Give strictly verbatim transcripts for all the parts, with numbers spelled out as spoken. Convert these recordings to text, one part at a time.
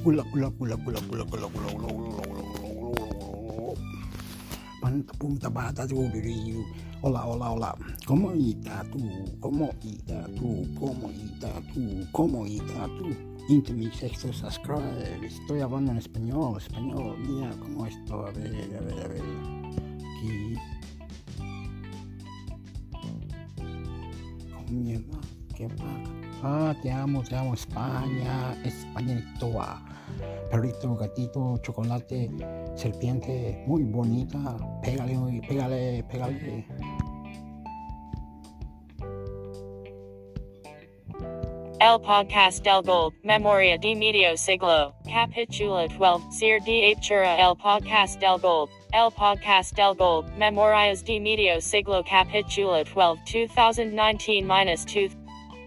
Hola, hola, hola, hola, hola, hola, hola, hola, hola, Panta punta bata tu biriu. Hola, hola, hola. ¿Cómo está tú? ¿Cómo está tú? ¿Cómo está tú? ¿Cómo está tú? Into mi sexto subscribe. Estoy hablando en español, español. Mira cómo estoy. A ver, a ver, a ver. Aquí. Oh, mierda. ¿Qué pasa? Ah, te amo, te amo, España, Españito, perrito, gatito, chocolate, serpiente, muy bonita, pégale, pégale, pégale. El podcast del Gold, Memoria de Medio Siglo, Capítulo doce, Sir de Aptura. El podcast del Gold, El podcast del Gold, Memorias de Medio Siglo, Capítulo doce, dos mil diecinueve dos.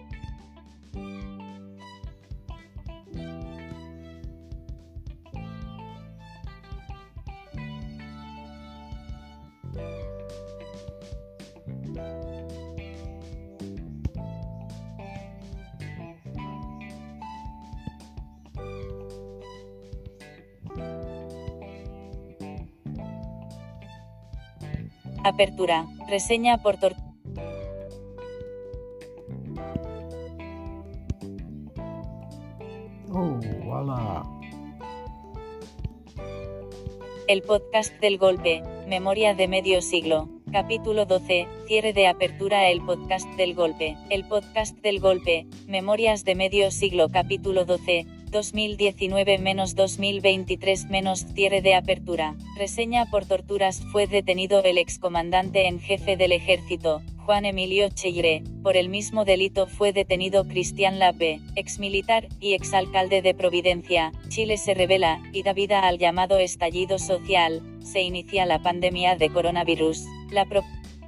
Apertura, reseña por tor Oh, hola. El podcast del golpe, Memoria de Medio Siglo, capítulo doce, cierre de apertura. El podcast del golpe, el podcast del golpe, Memorias de Medio Siglo, capítulo doce, dos mil diecinueve a dos mil veintitrés - cierre de apertura. Reseña por torturas. Fue detenido el excomandante en jefe del ejército, Juan Emilio Cheire. Por el mismo delito fue detenido Cristian Lape, exmilitar y exalcalde de Providencia. Chile se revela y da vida al llamado estallido social. Se inicia la pandemia de coronavirus. La pro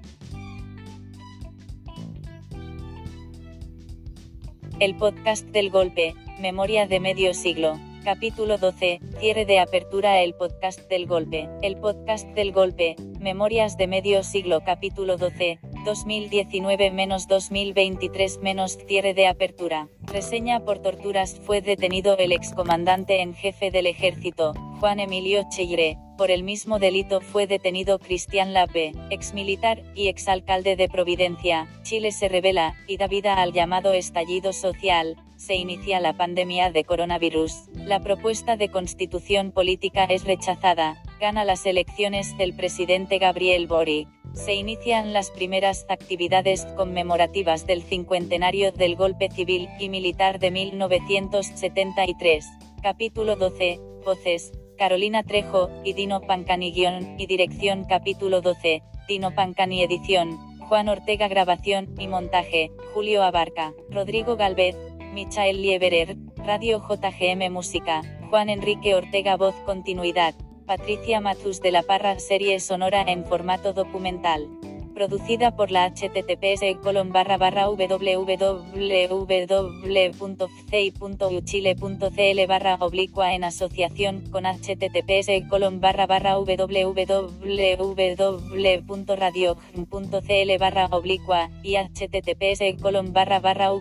El podcast del golpe, Memoria de Medio Siglo, capítulo doce, cierre de apertura. El podcast del golpe, el podcast del golpe, Memorias de Medio Siglo, capítulo doce, dos mil diecinueve - dos mil veintitrés - cierre de apertura. Reseña por torturas. Fue detenido el excomandante en jefe del ejército, Juan Emilio Cheire. Por el mismo delito fue detenido Cristian Lape, exmilitar y exalcalde de Providencia. Chile se revela y da vida al llamado estallido social. Se inicia la pandemia de coronavirus. La propuesta de constitución política es rechazada. Gana las elecciones el presidente Gabriel Boric. Se inician las primeras actividades conmemorativas del cincuentenario del golpe civil y militar de mil novecientos setenta y tres. Capítulo doce, Voces, Carolina Trejo y Dino Pancani. Guión y dirección. Capítulo doce, Dino Pancani. Edición, Juan Ortega. Grabación y montaje, Julio Abarca, Rodrigo Galvez, Michael Lieberer. Radio J G M Música, Juan Enrique Ortega. Voz. Continuidad, Patricia Matus de la Parra. Serie sonora en formato documental. Producida por la https colon barra barra www.fcei.uchile.cl barra oblicua en asociación con https colon barra barra www.radio.cl barra oblicua y https colon barra barra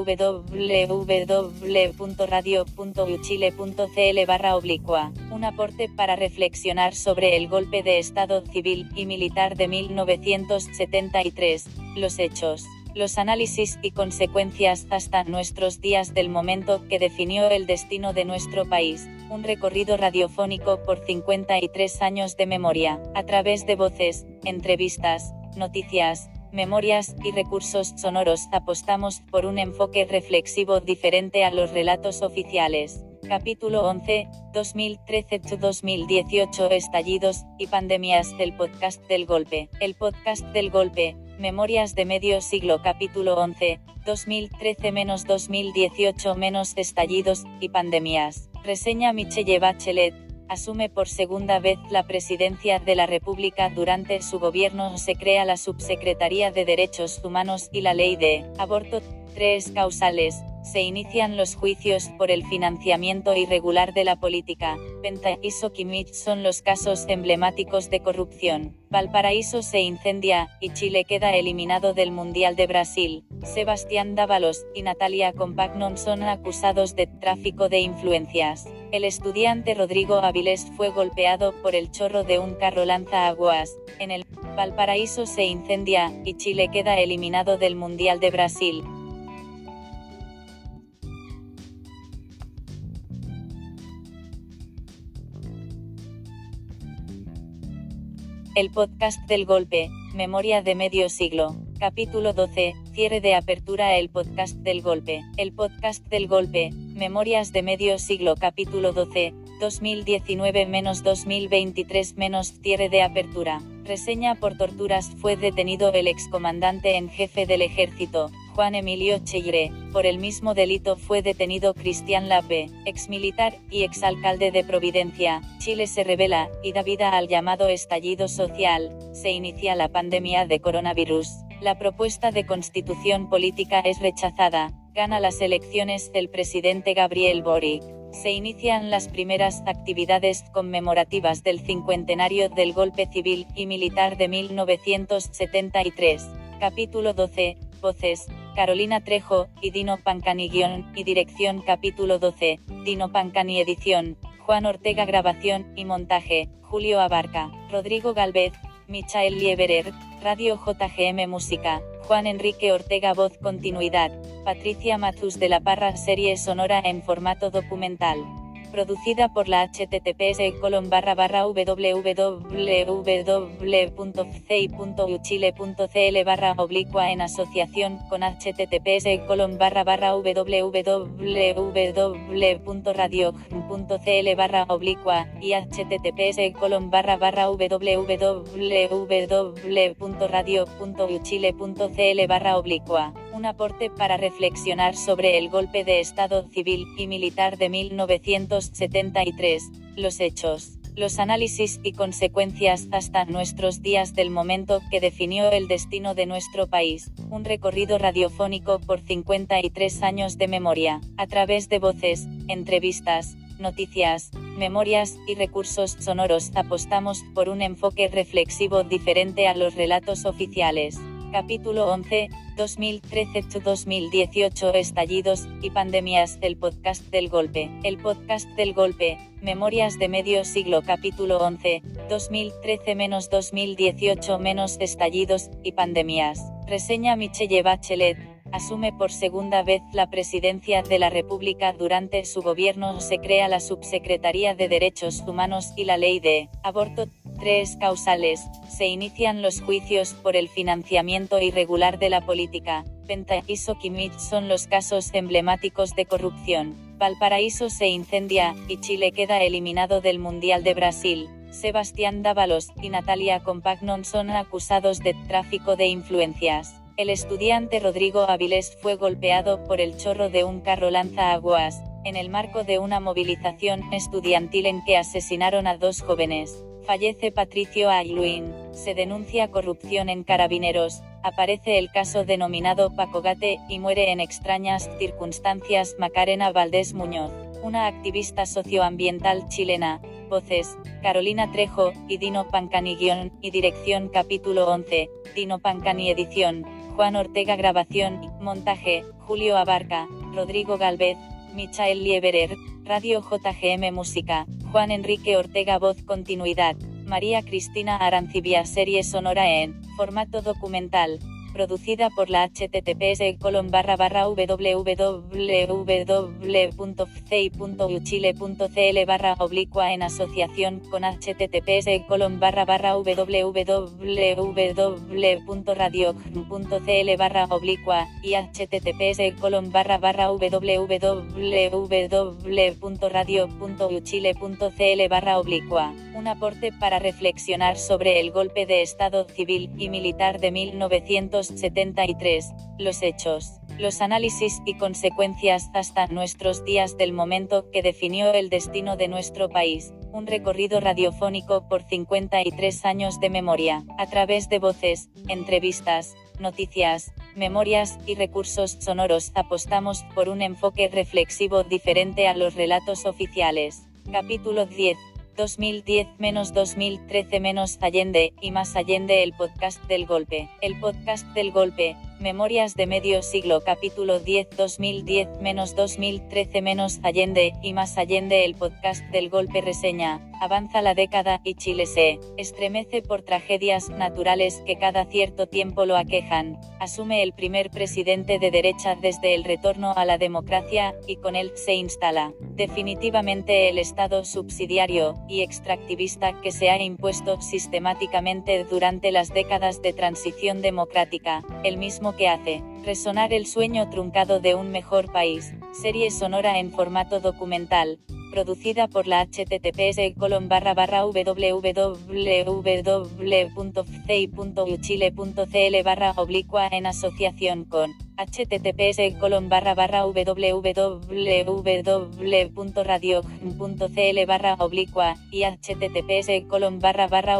www.radio.uchile.cl barra oblicua. Un aporte para reflexionar sobre el golpe de Estado civil y militar de mil novecientos setenta y tres, los hechos, los análisis y consecuencias hasta nuestros días del momento que definió el destino de nuestro país. Un recorrido radiofónico por cincuenta y tres años de memoria, a través de voces, entrevistas, noticias, memorias y recursos sonoros. Apostamos por un enfoque reflexivo diferente a los relatos oficiales. Capítulo once, dos mil trece a dos mil dieciocho. Estallidos y pandemias. El podcast del golpe, el podcast del golpe, Memorias de Medio Siglo. Capítulo once, dos mil trece - dos mil dieciocho - estallidos y pandemias. Reseña. Michelle Bachelet asume por segunda vez la presidencia de la República. Durante su gobierno se crea la Subsecretaría de Derechos Humanos y la Ley de Aborto. Tres causales. se inician los juicios por el financiamiento irregular de la política. Penta y Soquimich son los casos emblemáticos de corrupción. Valparaíso se incendia, y Chile queda eliminado del Mundial de Brasil. Sebastián Dávalos y Natalia Compagnon son acusados de tráfico de influencias. El estudiante Rodrigo Avilés fue golpeado por el chorro de un carro lanza-aguas. En el Valparaíso se incendia, y Chile queda eliminado del Mundial de Brasil. El podcast del golpe, memoria de medio siglo. Capítulo doce, cierre de apertura. El podcast del golpe. El podcast del golpe, memorias de medio siglo. Capítulo doce, dos mil diecinueve a dos mil veintitrés - cierre de apertura. Reseña por torturas. Fue detenido el excomandante en jefe del ejército, Juan Emilio Cheire. Por el mismo delito fue detenido Cristian Lappe, exmilitar y exalcalde de Providencia. Chile se revela y da vida al llamado estallido social. Se inicia la pandemia de coronavirus. La propuesta de constitución política es rechazada. Gana las elecciones el presidente Gabriel Boric. Se inician las primeras actividades conmemorativas del cincuentenario del golpe civil y militar de mil novecientos setenta y tres. Capítulo doce. Voces, Carolina Trejo y Dino Pancani. Guión y dirección. Capítulo doce, Dino Pancani. Edición, Juan Ortega. Grabación y montaje, Julio Abarca. Rodrigo Galvez, Michael Lieberer. Radio J G M Música, Juan Enrique Ortega. Voz continuidad, Patricia Matus de la Parra. Serie sonora en formato documental. Producida por la https colon barra barra www.fci.uchile.cl barra oblicua en asociación con https colon barra barra www.radio.cl barra oblicua y https colon barra barra www.radio.uchile.cl barra oblicua. Un aporte para reflexionar sobre el golpe de Estado civil y militar de mil novecientos setenta y tres, los hechos, los análisis y consecuencias hasta nuestros días del momento que definió el destino de nuestro país, un recorrido radiofónico por cincuenta y tres años de memoria, a través de voces, entrevistas, noticias, memorias y recursos sonoros. Apostamos por un enfoque reflexivo diferente a los relatos oficiales. Capítulo once, dos mil trece a dos mil dieciocho. Estallidos y pandemias. El podcast del golpe. El podcast del golpe, memorias de medio siglo. Capítulo once, dos mil trece a dos mil dieciocho - estallidos y pandemias. Reseña. Michelle Bachelet asume por segunda vez la presidencia de la República. Durante su gobierno se crea la Subsecretaría de Derechos Humanos y la Ley de Aborto. Tres causales. Se inician los juicios por el financiamiento irregular de la política. Penta y Soquimich son los casos emblemáticos de corrupción. Valparaíso se incendia, y Chile queda eliminado del Mundial de Brasil. Sebastián Dávalos y Natalia Compagnon son acusados de tráfico de influencias. El estudiante Rodrigo Avilés fue golpeado por el chorro de un carro lanza-aguas, en el marco de una movilización estudiantil en que asesinaron a dos jóvenes. Fallece Patricio Aylwin. Se denuncia corrupción en Carabineros. Aparece el caso denominado Pacogate y muere en extrañas circunstancias Macarena Valdés Muñoz, una activista socioambiental chilena. Voces, Carolina Trejo y Dino Pancani. Guión y dirección. Capítulo once, Dino Pancani. Edición, Juan Ortega. Grabación y montaje, Julio Abarca. Rodrigo Galvez, Michael Lieberer. Radio J G M Música, Juan Enrique Ortega. Voz continuidad, María Cristina Arancibia. Serie sonora en formato documental. Producida por la https colon barra barra www.fci.uchile.cl barra oblicua en asociación con https colon barra barra www.radio.cl barra oblicua y https colon barra barra www.radio.uchile.cl barra oblicua. Un aporte para reflexionar sobre el golpe de Estado civil y militar de mil novecientos setenta y tres, los hechos, los análisis y consecuencias hasta nuestros días del momento que definió el destino de nuestro país, un recorrido radiofónico por cincuenta y tres años de memoria, a través de voces, entrevistas, noticias, Memorias y recursos sonoros. Apostamos por un enfoque reflexivo diferente a los relatos oficiales. Capítulo diez. dos mil diez menos dos mil trece menos Allende, y más Allende. El podcast del golpe. El podcast del golpe. Memorias de medio siglo. Capítulo diez. dos mil diez menos dos mil trece menos Allende, y más Allende. El podcast del golpe. Reseña. Avanza la década, y Chile se estremece por tragedias naturales que cada cierto tiempo lo aquejan. Asume el primer presidente de derecha desde el retorno a la democracia, y con él se instala definitivamente el Estado subsidiario y extractivista que se ha impuesto sistemáticamente durante las décadas de transición democrática, el mismo que hace resonar el sueño truncado de un mejor país. Serie sonora en formato documental, producida por la https colon barra barra www.fci.uchile.cl barra oblicua en asociación con https colon barra barra www.radio.cl barra oblicua y https colon barra barra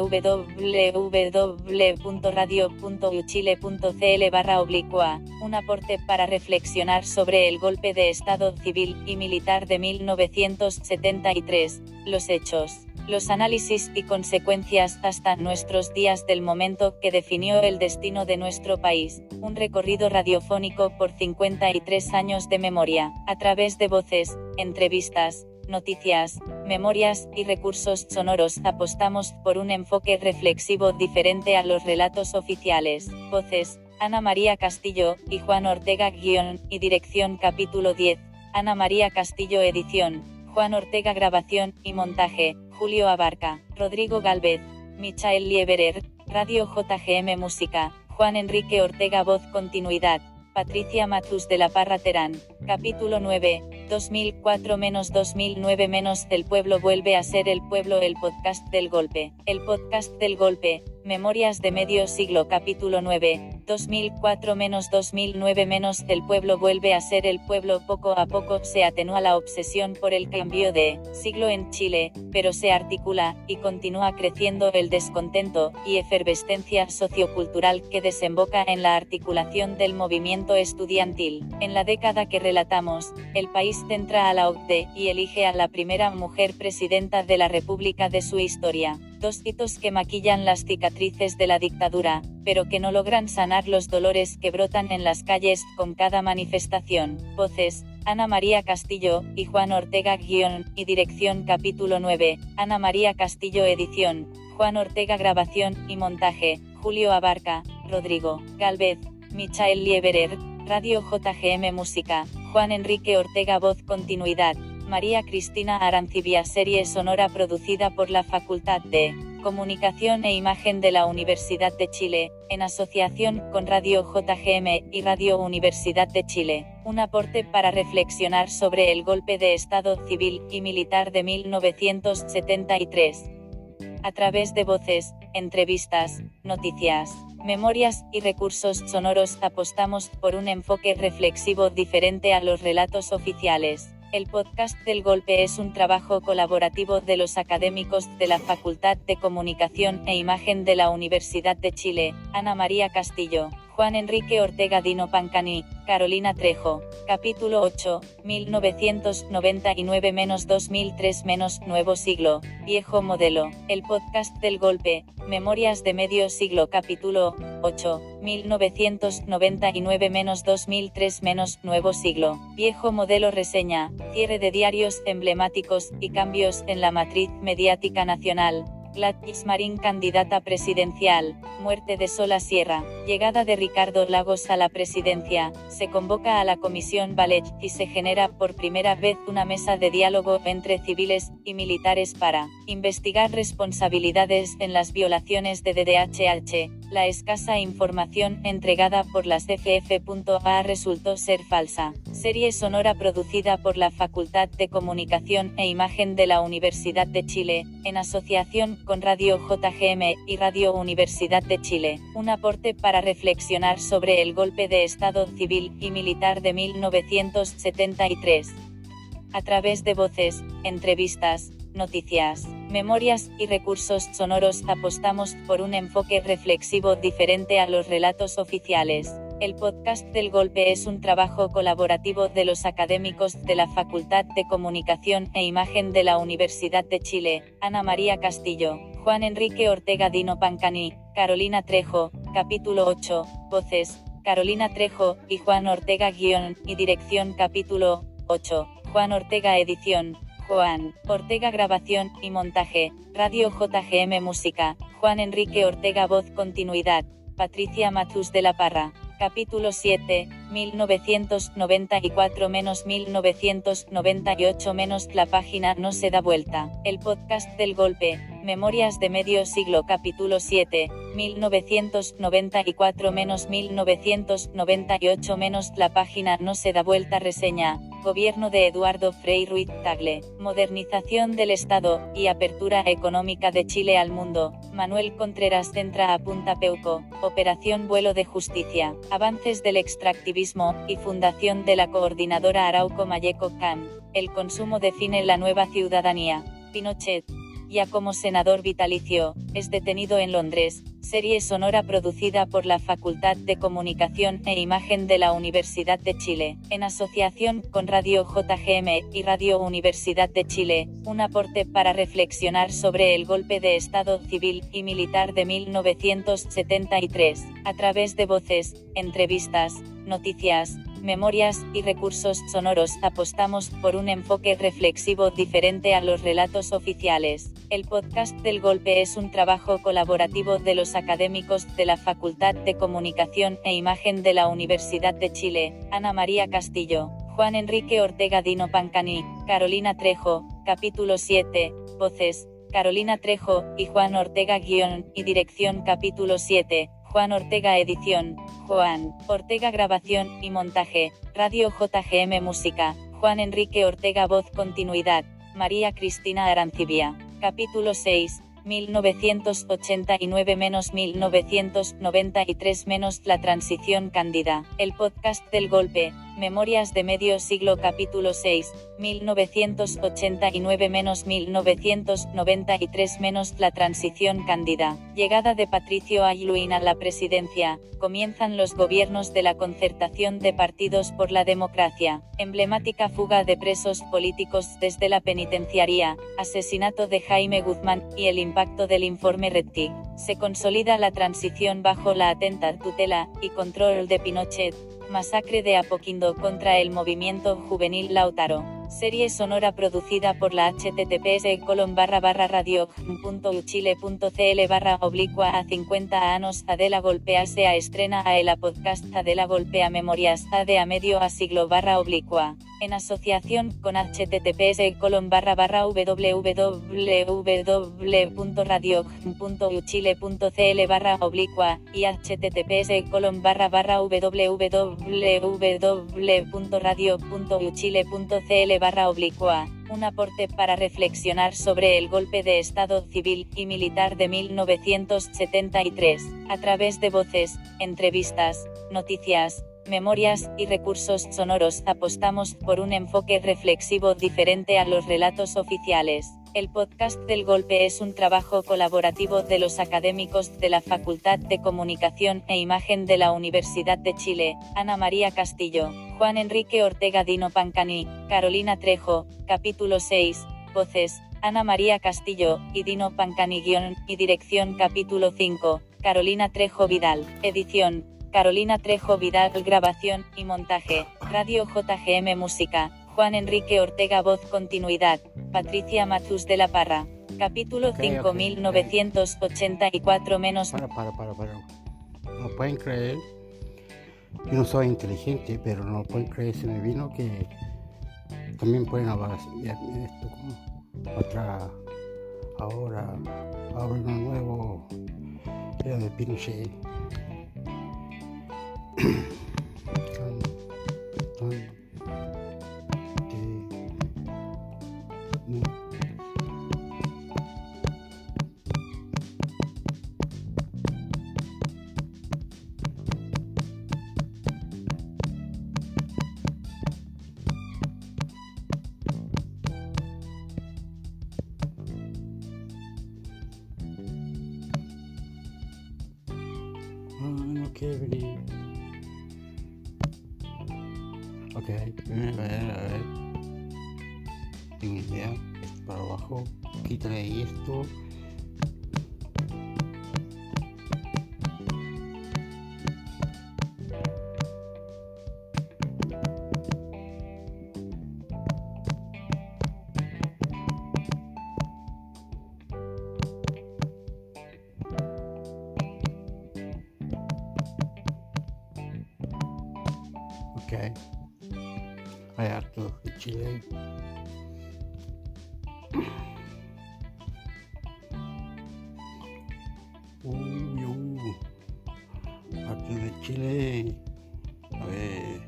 www.radio.uchile.cl barra oblicua. Un aporte para reflexionar sobre el golpe de Estado civil y militar de mil novecientos setenta y tres, los hechos, los análisis y consecuencias hasta nuestros días del momento que definió el destino de nuestro país. Un recorrido radiofónico por cincuenta y tres años de memoria, a través de voces, entrevistas, noticias, memorias y recursos sonoros. Apostamos por un enfoque reflexivo diferente a los relatos oficiales. Voces: Ana María Castillo y Juan Ortega. Guión y dirección. Capítulo diez. Ana María Castillo. Edición: Juan Ortega. Grabación y montaje: Julio Abarca. Rodrigo Gálvez, Michael Lieberer. Radio J G M Música: Juan Enrique Ortega. Voz: Continuidad: Patricia Matus de la Parra Terán. Capítulo nueve. dos mil cuatro menos dos mil nueve menos El pueblo vuelve a ser el pueblo. El podcast del golpe. El podcast del golpe. Memorias de medio siglo. Capítulo nueve. dos mil cuatro menos dos mil nueve menos El pueblo vuelve a ser el pueblo. Poco a poco se atenúa la obsesión por el cambio de siglo en Chile, pero se articula y continúa creciendo el descontento y efervescencia sociocultural que desemboca en la articulación del movimiento estudiantil. En la década que relatamos, el país centra a la O C D E y elige a la primera mujer presidenta de la República de su historia. Dos hitos que maquillan las cicatrices de la dictadura, pero que no logran sanar los dolores que brotan en las calles con cada manifestación. Voces: Ana María Castillo y Juan Ortega. Guión y dirección. Capítulo nueve. Ana María Castillo. Edición: Juan Ortega. Grabación y montaje: Julio Abarca. Rodrigo Gálvez, Michael Lieberer. Radio J G M Música: Juan Enrique Ortega. Voz: Continuidad: María Cristina Arancibia. Serie sonora producida por la Facultad de Comunicación e Imagen de la Universidad de Chile, en asociación con Radio J G M y Radio Universidad de Chile. Un aporte para reflexionar sobre el golpe de Estado civil y militar de mil novecientos setenta y tres. A través de voces, entrevistas, noticias, memorias y recursos sonoros apostamos por un enfoque reflexivo diferente a los relatos oficiales. El podcast del golpe es un trabajo colaborativo de los académicos de la Facultad de Comunicación e Imagen de la Universidad de Chile, Ana María Castillo, Juan Enrique Ortega, Dino Pancani, Carolina Trejo. Capítulo ocho. mil novecientos noventa y nueve menos dos mil tres menos Nuevo siglo, viejo modelo. El podcast del golpe. Memorias de medio siglo. Capítulo ocho. mil novecientos noventa y nueve menos dos mil tres menos Nuevo siglo, viejo modelo. Reseña. Cierre de diarios emblemáticos y cambios en la matriz mediática nacional. Gladys Marín candidata presidencial, muerte de Sola Sierra, llegada de Ricardo Lagos a la presidencia, se convoca a la Comisión Valech y se genera por primera vez una mesa de diálogo entre civiles y militares para investigar responsabilidades en las violaciones de D D H H. La escasa información entregada por las F F A resultó ser falsa. Serie sonora producida por la Facultad de Comunicación e Imagen de la Universidad de Chile, en asociación con Radio J G M y Radio Universidad de Chile. Un aporte para reflexionar sobre el golpe de Estado civil y militar de mil novecientos setenta y tres. A través de voces, entrevistas, noticias, memorias y recursos sonoros apostamos por un enfoque reflexivo diferente a los relatos oficiales. El podcast del golpe es un trabajo colaborativo de los académicos de la Facultad de Comunicación e Imagen de la Universidad de Chile, Ana María Castillo, Juan Enrique Ortega Dino Pancani, Carolina Trejo, capítulo ocho, voces, Carolina Trejo y Juan Ortega guión y dirección capítulo ocho, Juan Ortega edición, Juan Ortega grabación y montaje, Radio J G M Música, Juan Enrique Ortega voz continuidad, Patricia Matus de la Parra. Capítulo siete, mil novecientos noventa y cuatro a mil novecientos noventa y ocho - La página no se da vuelta. El podcast del golpe, Memorias de medio siglo. Capítulo siete, mil novecientos noventa y cuatro a mil novecientos noventa y ocho - La página no se da vuelta. Reseña, Gobierno de Eduardo Frei Ruiz Tagle, Modernización del Estado, y Apertura Económica de Chile al Mundo. Manuel Contreras entra a Punta Peuco, Operación Vuelo de Justicia, Avances del Extractivismo, y Fundación de la Coordinadora Arauco Mayeco Can. El consumo define la nueva ciudadanía. Pinochet, ya como senador vitalicio, es detenido en Londres. Serie sonora producida por la Facultad de Comunicación e Imagen de la Universidad de Chile, en asociación con Radio J G M y Radio Universidad de Chile, un aporte para reflexionar sobre el golpe de Estado civil y militar de mil novecientos setenta y tres, a través de voces, entrevistas, noticias, memorias y recursos sonoros. Apostamos por un enfoque reflexivo diferente a los relatos oficiales. El podcast del golpe es un trabajo colaborativo de los académicos de la Facultad de Comunicación e Imagen de la Universidad de Chile, Ana María Castillo, Juan Enrique Ortega Dino Pancani, Carolina Trejo. Capítulo siete, voces, Carolina Trejo y Juan Ortega guión y dirección. Capítulo siete, Juan Ortega edición, Juan Ortega grabación y montaje, Radio J G M Música, Juan Enrique Ortega voz continuidad, María Cristina Arancibia. Capítulo seis, mil novecientos ochenta y nueve a mil novecientos noventa y tres - La transición cándida. El podcast del golpe, Memorias de medio siglo. Capítulo seis, mil novecientos ochenta y nueve a mil novecientos noventa y tres - La transición cándida. Llegada de Patricio Aylwin a la presidencia, comienzan los gobiernos de la concertación de partidos por la democracia, emblemática fuga de presos políticos desde la penitenciaría, asesinato de Jaime Guzmán, y el impacto del informe Rettig. Se consolida la transición bajo la atenta tutela y control de Pinochet. Masacre de Apoquindo contra el movimiento juvenil Lautaro. Serie sonora producida por la https colon barra barra radio punto uchile punto cl barra oblicua a cincuenta años. Adela Golpea se a estrena a el podcast Adela Golpea Memorias a de a medio a siglo barra oblicua, en asociación con https colon barra barra www punto radio punto uchile punto cl barra oblicua y https colon barra barra www punto radio punto uchile punto cl barra oblicua, un aporte para reflexionar sobre el golpe de Estado civil y militar de mil novecientos setenta y tres, a través de voces, entrevistas, noticias, memorias y recursos sonoros. Apostamos por un enfoque reflexivo diferente a los relatos oficiales. El podcast del golpe es un trabajo colaborativo de los académicos de la Facultad de Comunicación e Imagen de la Universidad de Chile, Ana María Castillo, Juan Enrique Ortega Dino Pancani, Carolina Trejo. Capítulo seis, voces, Ana María Castillo y Dino Pancani guión y dirección. Capítulo cinco, Carolina Trejo Vidal, edición, Carolina Trejo Vidal grabación y montaje, Radio J G M Música, Juan Enrique Ortega voz continuidad, Patricia Matus de la Parra. Capítulo cinco, okay, mil novecientos ochenta y cuatro menos... Para, para, para, para. No pueden creer, yo no soy inteligente, pero no pueden creer, se me vino que también pueden hablar así, esto como otra, ahora, ahora uno nuevo, era de Pinochet. tan, tan, de, no. Ah, no quiere venir. Ok, a ver, a ver. Tengo idea. Esto para abajo. Quítale ahí esto. Ok, hay harto de chile. Uy, uy, harto de chile. A ver.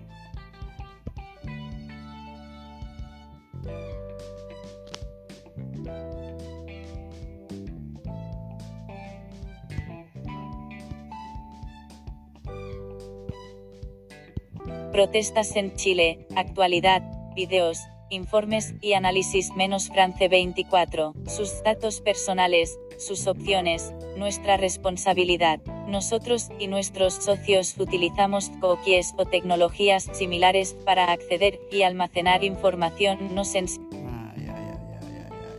Protestas en Chile, actualidad, videos, informes y análisis menos France veinticuatro, sus datos personales, sus opciones, nuestra responsabilidad. Nosotros y nuestros socios utilizamos cookies o tecnologías similares para acceder y almacenar información no sensible. Ay, ay, ay, ay, ay, ay.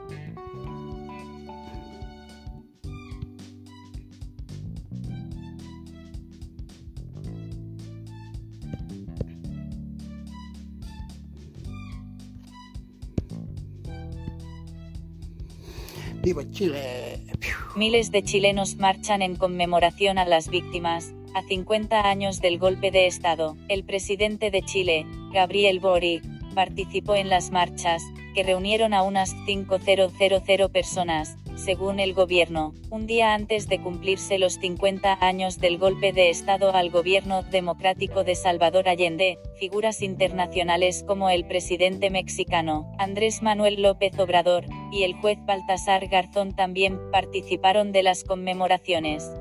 ¡Viva Chile! Miles de chilenos marchan en conmemoración a las víctimas. A cincuenta años del golpe de Estado, el presidente de Chile, Gabriel Boric, participó en las marchas, que reunieron a unas cinco mil personas, según el gobierno, un día antes de cumplirse los cincuenta años del golpe de Estado al gobierno democrático de Salvador Allende. Figuras internacionales como el presidente mexicano, Andrés Manuel López Obrador, y el juez Baltasar Garzón también participaron de las conmemoraciones.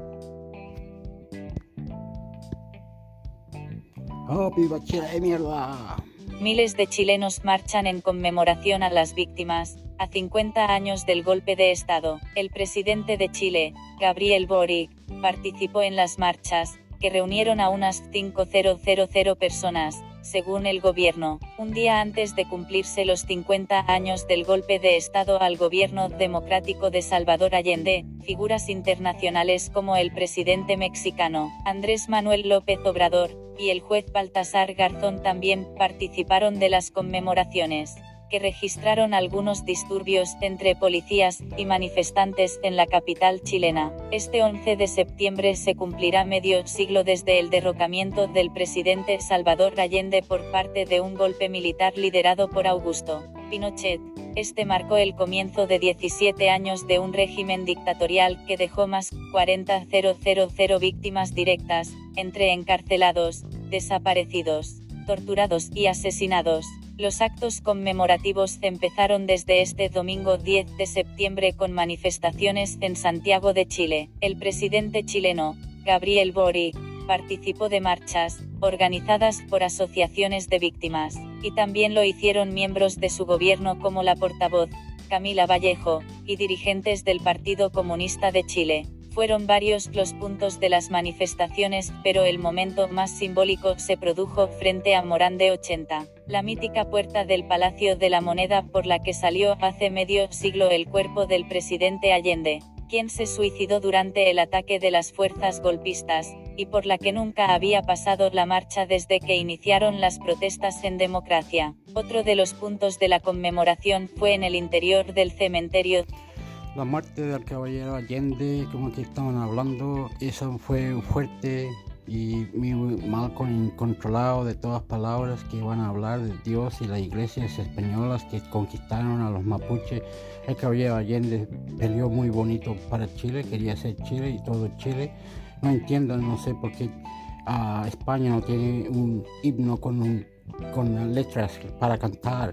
¡Oh, viva Chile, mierda! Miles de chilenos marchan en conmemoración a las víctimas. A cincuenta años del golpe de Estado, el presidente de Chile, Gabriel Boric, participó en las marchas, que reunieron a unas cinco mil personas, según el gobierno, un día antes de cumplirse los cincuenta años del golpe de Estado al gobierno democrático de Salvador Allende. Figuras internacionales como el presidente mexicano, Andrés Manuel López Obrador, y el juez Baltasar Garzón también participaron de las conmemoraciones, que registraron algunos disturbios entre policías y manifestantes en la capital chilena. Este once de septiembre se cumplirá medio siglo desde el derrocamiento del presidente Salvador Allende por parte de un golpe militar liderado por Augusto Pinochet. Este marcó el comienzo de diecisiete años de un régimen dictatorial que dejó más cuarenta mil víctimas directas, entre encarcelados, desaparecidos, torturados y asesinados. Los actos conmemorativos empezaron desde este domingo diez de septiembre con manifestaciones en Santiago de Chile. El presidente chileno, Gabriel Boric, participó de marchas, organizadas por asociaciones de víctimas, y también lo hicieron miembros de su gobierno como la portavoz, Camila Vallejo, y dirigentes del Partido Comunista de Chile. Fueron varios los puntos de las manifestaciones, pero el momento más simbólico se produjo frente a Morán de ochenta, la mítica puerta del Palacio de la Moneda por la que salió hace medio siglo el cuerpo del presidente Allende, quien se suicidó durante el ataque de las fuerzas golpistas, y por la que nunca había pasado la marcha desde que iniciaron las protestas en democracia. Otro de los puntos de la conmemoración fue en el interior del cementerio. La muerte del caballero Allende, como que estaban hablando, eso fue fuerte y muy mal controlado de todas palabras que van a hablar de Dios y las iglesias españolas que conquistaron a los mapuches. El caballero Allende peleó muy bonito para Chile, quería ser Chile y todo Chile. No entiendo, no sé por qué uh, España no tiene un himno con, un, con letras para cantar.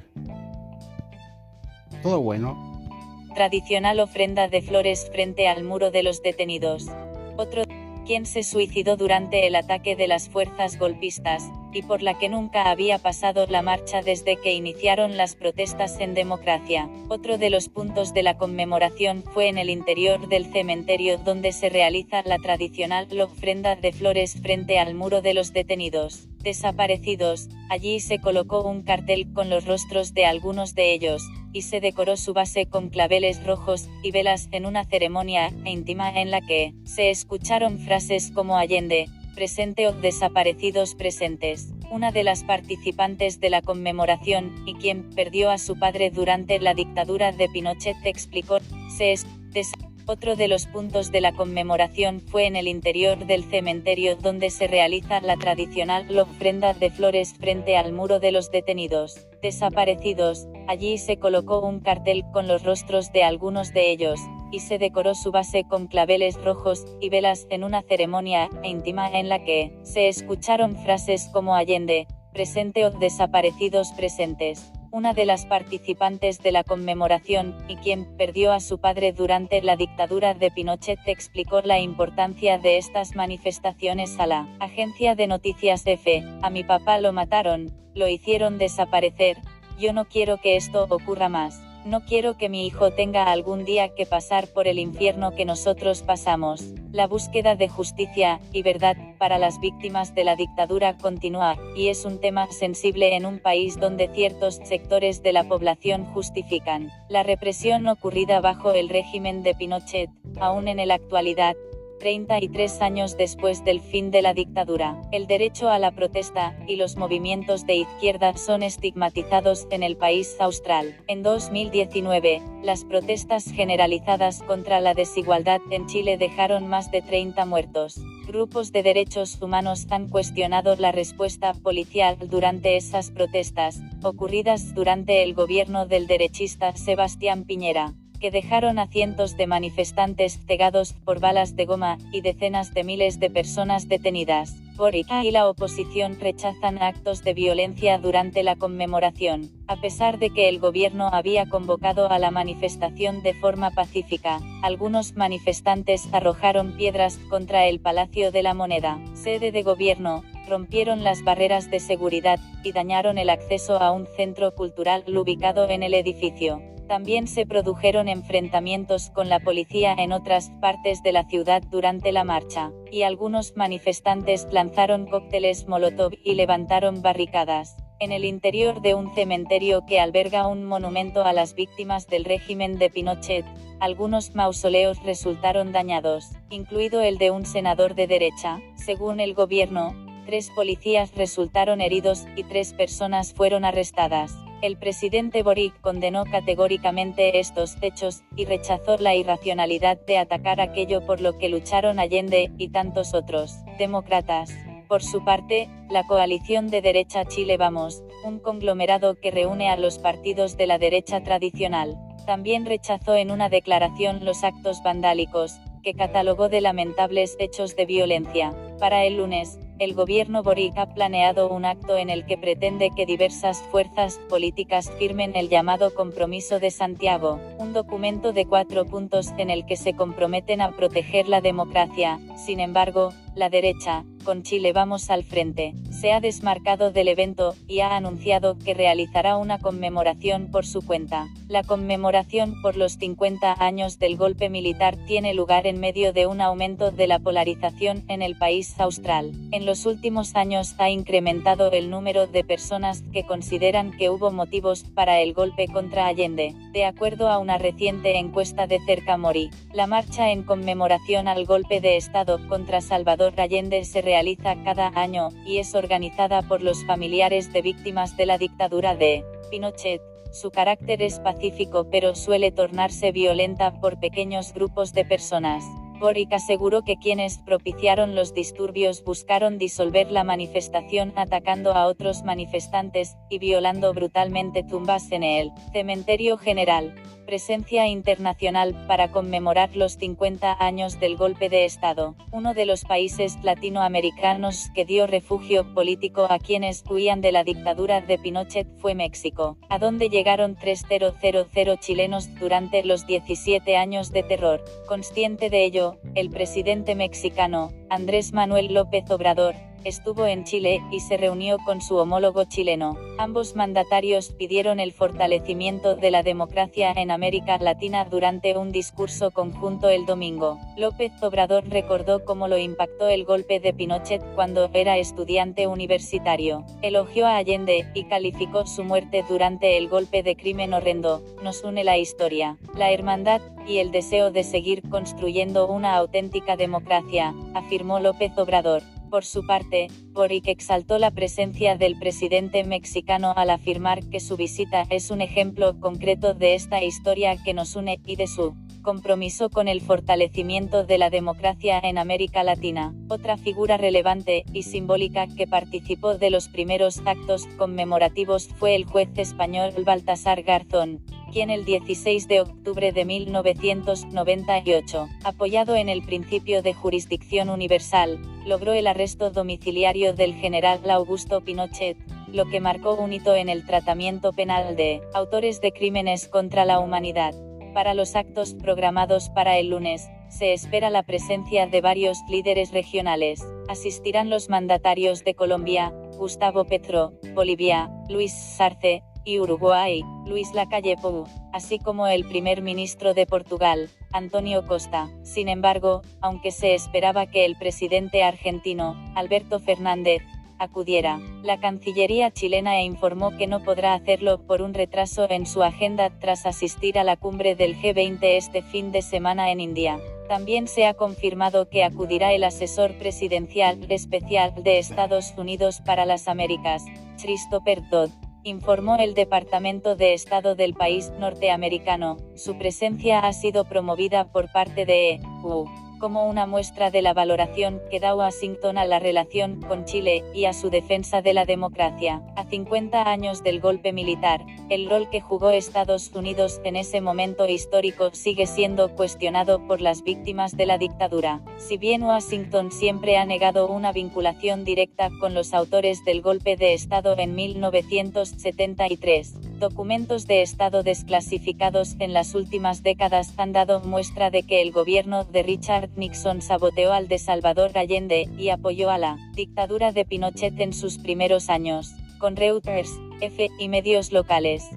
Todo bueno. Tradicional ofrenda de flores frente al muro de los detenidos. Otro, quien se suicidó durante el ataque de las fuerzas golpistas, y por la que nunca había pasado la marcha desde que iniciaron las protestas en democracia. Otro de los puntos de la conmemoración fue en el interior del cementerio, donde se realiza la tradicional ofrenda de flores frente al muro de los detenidos. desaparecidos. Allí se colocó un cartel con los rostros de algunos de ellos, y se decoró su base con claveles rojos y velas en una ceremonia íntima en la que se escucharon frases como Allende, presente o desaparecidos presentes. Una de las participantes de la conmemoración, y quien perdió a su padre durante la dictadura de Pinochet, explicó, se es Otro de los puntos de la conmemoración fue en el interior del cementerio, donde se realiza la tradicional ofrenda de flores frente al muro de los detenidos desaparecidos. Allí se colocó un cartel con los rostros de algunos de ellos, y se decoró su base con claveles rojos y velas en una ceremonia íntima en la que se escucharon frases como Allende, presente o desaparecidos presentes. Una de las participantes de la conmemoración, y quien perdió a su padre durante la dictadura de Pinochet, explicó la importancia de estas manifestaciones a la agencia de noticias F. A mi papá lo mataron, lo hicieron desaparecer, yo no quiero que esto ocurra más. No quiero que mi hijo tenga algún día que pasar por el infierno que nosotros pasamos. La búsqueda de justicia y verdad para las víctimas de la dictadura continúa, y es un tema sensible en un país donde ciertos sectores de la población justifican la represión ocurrida bajo el régimen de Pinochet, aún en la actualidad. treinta y tres años después del fin de la dictadura, el derecho a la protesta y los movimientos de izquierda son estigmatizados en el país austral. En dos mil diecinueve, las protestas generalizadas contra la desigualdad en Chile dejaron más de treinta muertos. Grupos de derechos humanos han cuestionado la respuesta policial durante esas protestas, ocurridas durante el gobierno del derechista Sebastián Piñera, que dejaron a cientos de manifestantes cegados por balas de goma, y decenas de miles de personas detenidas. Boric y la oposición rechazan actos de violencia durante la conmemoración, a pesar de que el gobierno había convocado a la manifestación de forma pacífica. Algunos manifestantes arrojaron piedras contra el Palacio de la Moneda, sede de gobierno, rompieron las barreras de seguridad, y dañaron el acceso a un centro cultural ubicado en el edificio. También se produjeron enfrentamientos con la policía en otras partes de la ciudad durante la marcha, y algunos manifestantes lanzaron cócteles Molotov y levantaron barricadas. En el interior de un cementerio que alberga un monumento a las víctimas del régimen de Pinochet, algunos mausoleos resultaron dañados, incluido el de un senador de derecha. Según el gobierno, tres policías resultaron heridos y tres personas fueron arrestadas. El presidente Boric condenó categóricamente estos hechos, y rechazó la irracionalidad de atacar aquello por lo que lucharon Allende y tantos otros demócratas. Por su parte, la coalición de derecha Chile Vamos, un conglomerado que reúne a los partidos de la derecha tradicional, también rechazó en una declaración los actos vandálicos, que catalogó de lamentables hechos de violencia. Para el lunes, el gobierno Boric ha planeado un acto en el que pretende que diversas fuerzas políticas firmen el llamado Compromiso de Santiago, un documento de cuatro puntos en el que se comprometen a proteger la democracia. Sin embargo, la derecha, con Chile Vamos al frente, se ha desmarcado del evento, y ha anunciado que realizará una conmemoración por su cuenta. La conmemoración por los cincuenta años del golpe militar tiene lugar en medio de un aumento de la polarización en el país austral. En los últimos años ha incrementado el número de personas que consideran que hubo motivos para el golpe contra Allende. De acuerdo a una reciente encuesta de Cercamori, la marcha en conmemoración al golpe de Estado contra Salvador Allende se realiza cada año, y es organizada por los familiares de víctimas de la dictadura de Pinochet. Su carácter es pacífico, pero suele tornarse violenta por pequeños grupos de personas. Boric aseguró que quienes propiciaron los disturbios buscaron disolver la manifestación atacando a otros manifestantes, y violando brutalmente tumbas en el cementerio general. Presencia internacional para conmemorar los cincuenta años del golpe de Estado. Uno de los países latinoamericanos que dio refugio político a quienes huían de la dictadura de Pinochet fue México, a donde llegaron tres mil chilenos durante los diecisiete años de terror. Consciente de ello, el presidente mexicano, Andrés Manuel López Obrador, estuvo en Chile y se reunió con su homólogo chileno. Ambos mandatarios pidieron el fortalecimiento de la democracia en América Latina durante un discurso conjunto el domingo. López Obrador recordó cómo lo impactó el golpe de Pinochet cuando era estudiante universitario. Elogió a Allende y calificó su muerte durante el golpe de crimen horrendo. Nos une la historia, la hermandad y el deseo de seguir construyendo una auténtica democracia, afirmó López Obrador. Por su parte, Boric exaltó la presencia del presidente mexicano al afirmar que su visita es un ejemplo concreto de esta historia que nos une y de su compromiso con el fortalecimiento de la democracia en América Latina. Otra figura relevante y simbólica que participó de los primeros actos conmemorativos fue el juez español Baltasar Garzón, quien el dieciséis de octubre de mil novecientos noventa y ocho, apoyado en el principio de jurisdicción universal, logró el arresto domiciliario del general Augusto Pinochet, lo que marcó un hito en el tratamiento penal de autores de crímenes contra la humanidad. Para los actos programados para el lunes, se espera la presencia de varios líderes regionales. Asistirán los mandatarios de Colombia, Gustavo Petro, Bolivia, Luis Sarce, y Uruguay, Luis Lacalle Pou, así como el primer ministro de Portugal, Antonio Costa. Sin embargo, aunque se esperaba que el presidente argentino, Alberto Fernández, acudiera, la Cancillería chilena informó que no podrá hacerlo por un retraso en su agenda tras asistir a la cumbre del G veinte este fin de semana en India. También se ha confirmado que acudirá el asesor presidencial especial de Estados Unidos para las Américas, Christopher Dodd, informó el Departamento de Estado del país norteamericano. Su presencia ha sido promovida por parte de E U como una muestra de la valoración que da Washington a la relación con Chile y a su defensa de la democracia. A cincuenta años del golpe militar, el rol que jugó Estados Unidos en ese momento histórico sigue siendo cuestionado por las víctimas de la dictadura. Si bien Washington siempre ha negado una vinculación directa con los autores del golpe de Estado en mil novecientos setenta y tres, documentos de Estado desclasificados en las últimas décadas han dado muestra de que el gobierno de Richard Nixon saboteó al de Salvador Allende y apoyó a la dictadura de Pinochet en sus primeros años, con Reuters, F y medios locales.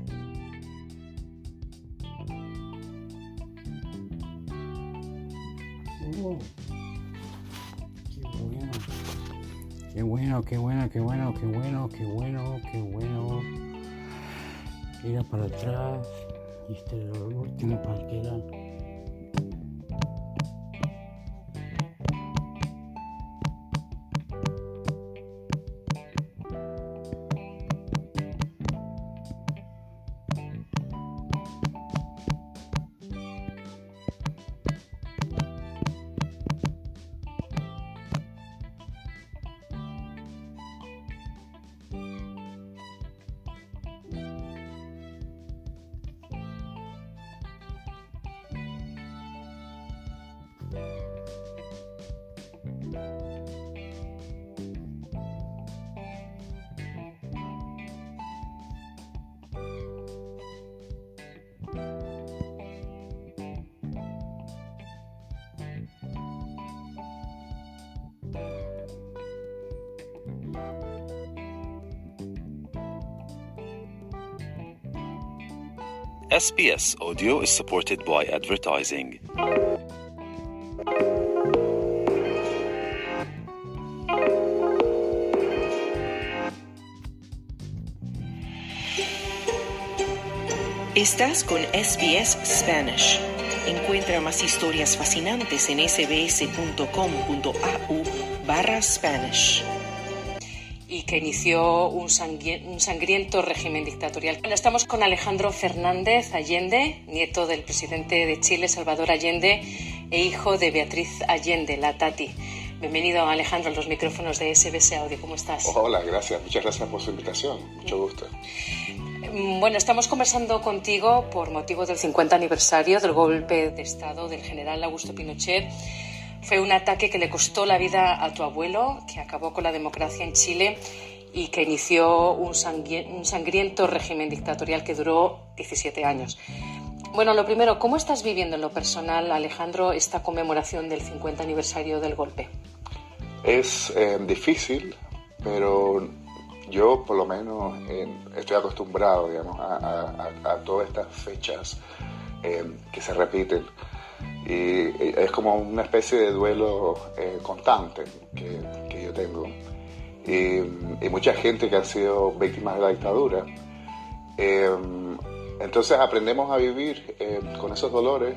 Oh, qué bueno, qué bueno, qué bueno, qué bueno, qué bueno, qué bueno. Mira para atrás, y esta es la última partida. S B S Audio is supported by advertising. Estás con S B S Spanish. Encuentra más historias fascinantes en sbs.com.au barra Spanish. Y que inició un, sangri- un sangriento régimen dictatorial. Bueno, estamos con Alejandro Fernández Allende, nieto del presidente de Chile, Salvador Allende, e hijo de Beatriz Allende, la Tati. Bienvenido, Alejandro, a los micrófonos de S B S Audio. ¿Cómo estás? Hola, gracias. Muchas gracias por su invitación. Mucho gusto. Bueno, estamos conversando contigo por motivo del cincuenta aniversario del golpe de Estado del general Augusto Pinochet. Fue un ataque que le costó la vida a tu abuelo, que acabó con la democracia en Chile y que inició un, sangri- un sangriento régimen dictatorial que duró diecisiete años. Bueno, lo primero, ¿cómo estás viviendo en lo personal, Alejandro, esta conmemoración del cincuenta aniversario del golpe? Es eh, difícil pero yo por lo menos eh, estoy acostumbrado, digamos, a, a, a todas estas fechas eh, que se repiten. Y es como una especie de duelo eh, constante que, que yo tengo. Y, y mucha gente que ha sido víctimas de la dictadura. Eh, entonces aprendemos a vivir eh, con esos dolores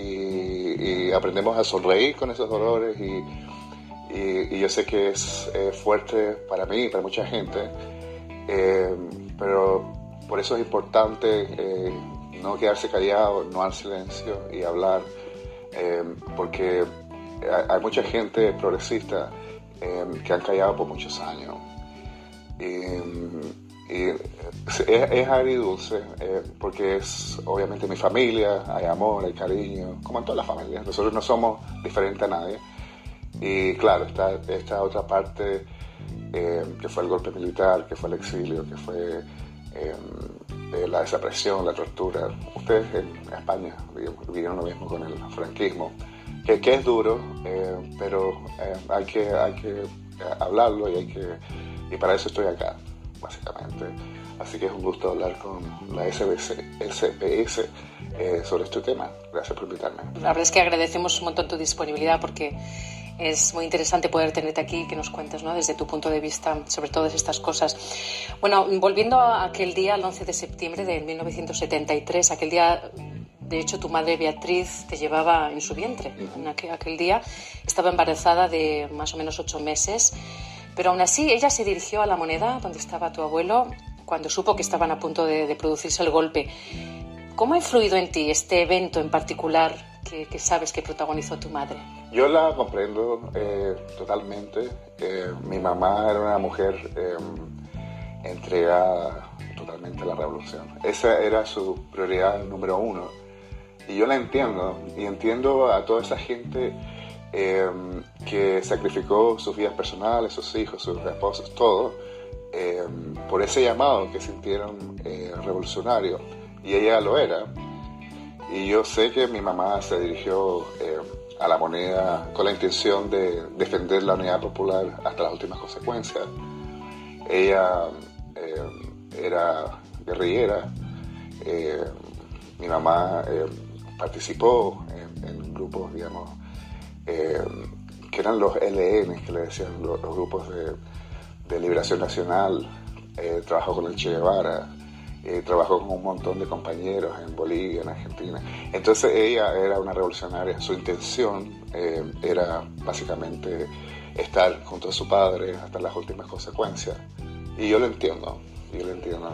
y, y aprendemos a sonreír con esos dolores. Y, y, y yo sé que es eh, fuerte para mí y para mucha gente, eh, pero por eso es importante eh, no quedarse callado, no dar silencio y hablar. Eh, porque hay mucha gente progresista eh, que han callado por muchos años y, y es, es agridulce eh, porque es obviamente mi familia, hay amor, hay cariño, como en todas las familias. Nosotros no somos diferentes a nadie y claro, está esta otra parte eh, que fue el golpe militar, que fue el exilio, que fue eh, de la desaparición, la tortura. Ustedes en España vivieron lo mismo con el franquismo, que, que es duro, eh, pero eh, hay que hay que hablarlo y hay que y para eso estoy acá, básicamente. Así que es un gusto hablar con la S B C, S B S eh, sobre este tema. Gracias por invitarme. La verdad es que agradecemos un montón tu disponibilidad porque es muy interesante poder tenerte aquí y que nos cuentes, ¿no?, desde tu punto de vista sobre todas estas cosas. Bueno, volviendo a aquel día, el once de septiembre de mil novecientos setenta y tres, aquel día, de hecho, tu madre Beatriz te llevaba en su vientre. En aquel, aquel día estaba embarazada de más o menos ocho meses, pero aún así ella se dirigió a La Moneda, donde estaba tu abuelo, cuando supo que estaban a punto de, de producirse el golpe. ¿Cómo ha influido en ti este evento en particular que, que sabes que protagonizó tu madre? Yo la comprendo eh, totalmente. Eh, mi mamá era una mujer eh, entregada totalmente a la revolución. Esa era su prioridad número uno. Y yo la entiendo. Y entiendo a toda esa gente eh, que sacrificó sus vidas personales, sus hijos, sus esposos, todo, eh, por ese llamado que sintieron eh, revolucionario. Y ella lo era. Y yo sé que mi mamá se dirigió eh, a La Moneda con la intención de defender la unidad popular hasta las últimas consecuencias. Ella eh, era guerrillera. Eh, mi mamá eh, participó en, en grupos, digamos, eh, que eran los L N, que le decían los, los grupos de, de liberación nacional. Eh, trabajó con el Che Guevara. Eh, trabajó con un montón de compañeros en Bolivia, en Argentina. Entonces ella era una revolucionaria. Su intención eh, era básicamente estar junto a su padre hasta las últimas consecuencias. Y yo lo entiendo, yo lo entiendo.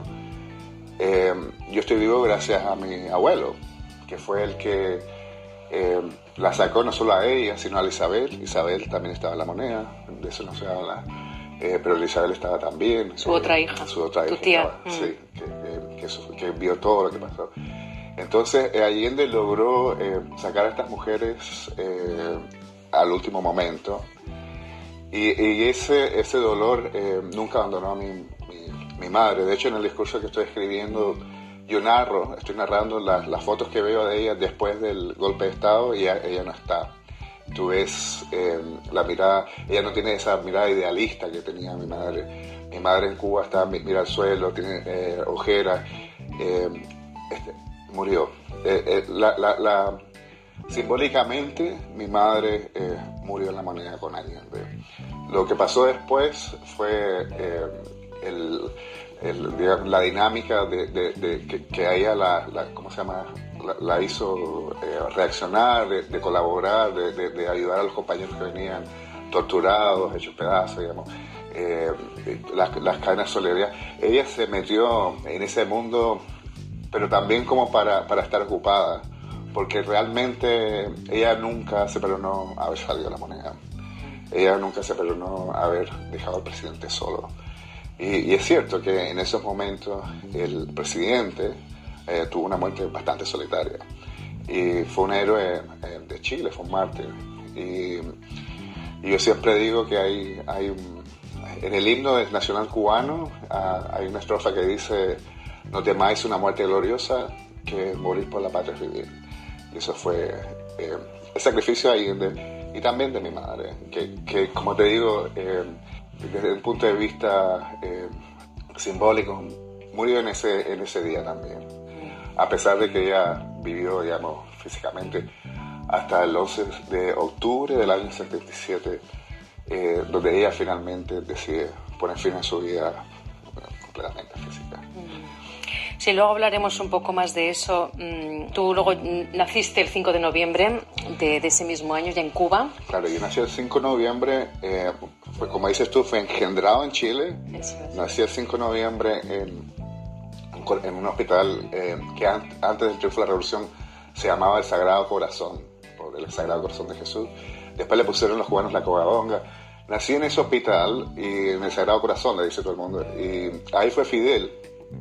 Eh, yo estoy vivo gracias a mi abuelo, que fue el que eh, la sacó no solo a ella, sino a Isabel. Isabel también estaba en La Moneda, de eso no se habla. Eh, pero Isabel estaba también. Su eh, otra hija. Su otra tu hija. tía. Estaba, mm. Sí, que, que, que, que vio todo lo que pasó. Entonces, eh, Allende logró eh, sacar a estas mujeres eh, al último momento. Y, y ese, ese dolor eh, nunca abandonó a mi, mi, mi madre. De hecho, en el discurso que estoy escribiendo, yo narro, estoy narrando las, las fotos que veo de ella después del golpe de Estado y ella, ella no está. Tú ves eh, la mirada, ella no tiene esa mirada idealista que tenía mi madre. Mi madre en Cuba está, mira al suelo, tiene eh, ojeras, eh, este, murió. Eh, eh, la, la, la, simbólicamente, mi madre eh, murió en La Moneda con Allende. Lo que pasó después fue eh, el, el, digamos, la dinámica de, de, de que, que a ella la, la, ¿cómo se llama? La, la hizo eh, reaccionar, de, de colaborar, de, de, de ayudar a los compañeros que venían torturados, hechos pedazos, digamos, eh, las, las cadenas solidarias. Ella se metió en ese mundo, pero también como para, para estar ocupada, porque realmente ella nunca se perdonó haber salido a La Moneda. Ella nunca se perdonó haber dejado al presidente solo. Y, y es cierto que en esos momentos el presidente Eh, tuvo una muerte bastante solitaria y fue un héroe eh, de Chile, fue un mártir. Y, y yo siempre digo que hay, hay un, en el himno nacional cubano uh, hay una estrofa que dice: no temáis una muerte gloriosa, que morir por la patria es vivir. Y eso fue eh, el sacrificio de Allende y también de mi madre, que, que como te digo, eh, desde un punto de vista eh, simbólico, murió en ese, en ese día también. A pesar de que ella vivió, digamos, físicamente hasta el once de octubre del año setenta y siete, eh, donde ella finalmente decide poner fin a su vida bueno, completamente física. Sí, luego hablaremos un poco más de eso. Tú luego naciste el cinco de noviembre de, de ese mismo año, ya en Cuba. Claro, yo nací el cinco de noviembre, eh, pues como dices tú, fue engendrado en Chile. Nací el cinco de noviembre en, en un hospital eh, que an, antes del triunfo de la Revolución se llamaba el Sagrado Corazón, por el Sagrado Corazón de Jesús. Después le pusieron los cubanos la Covadonga. Nací en ese hospital y en el Sagrado Corazón, le dice todo el mundo. Y ahí fue Fidel.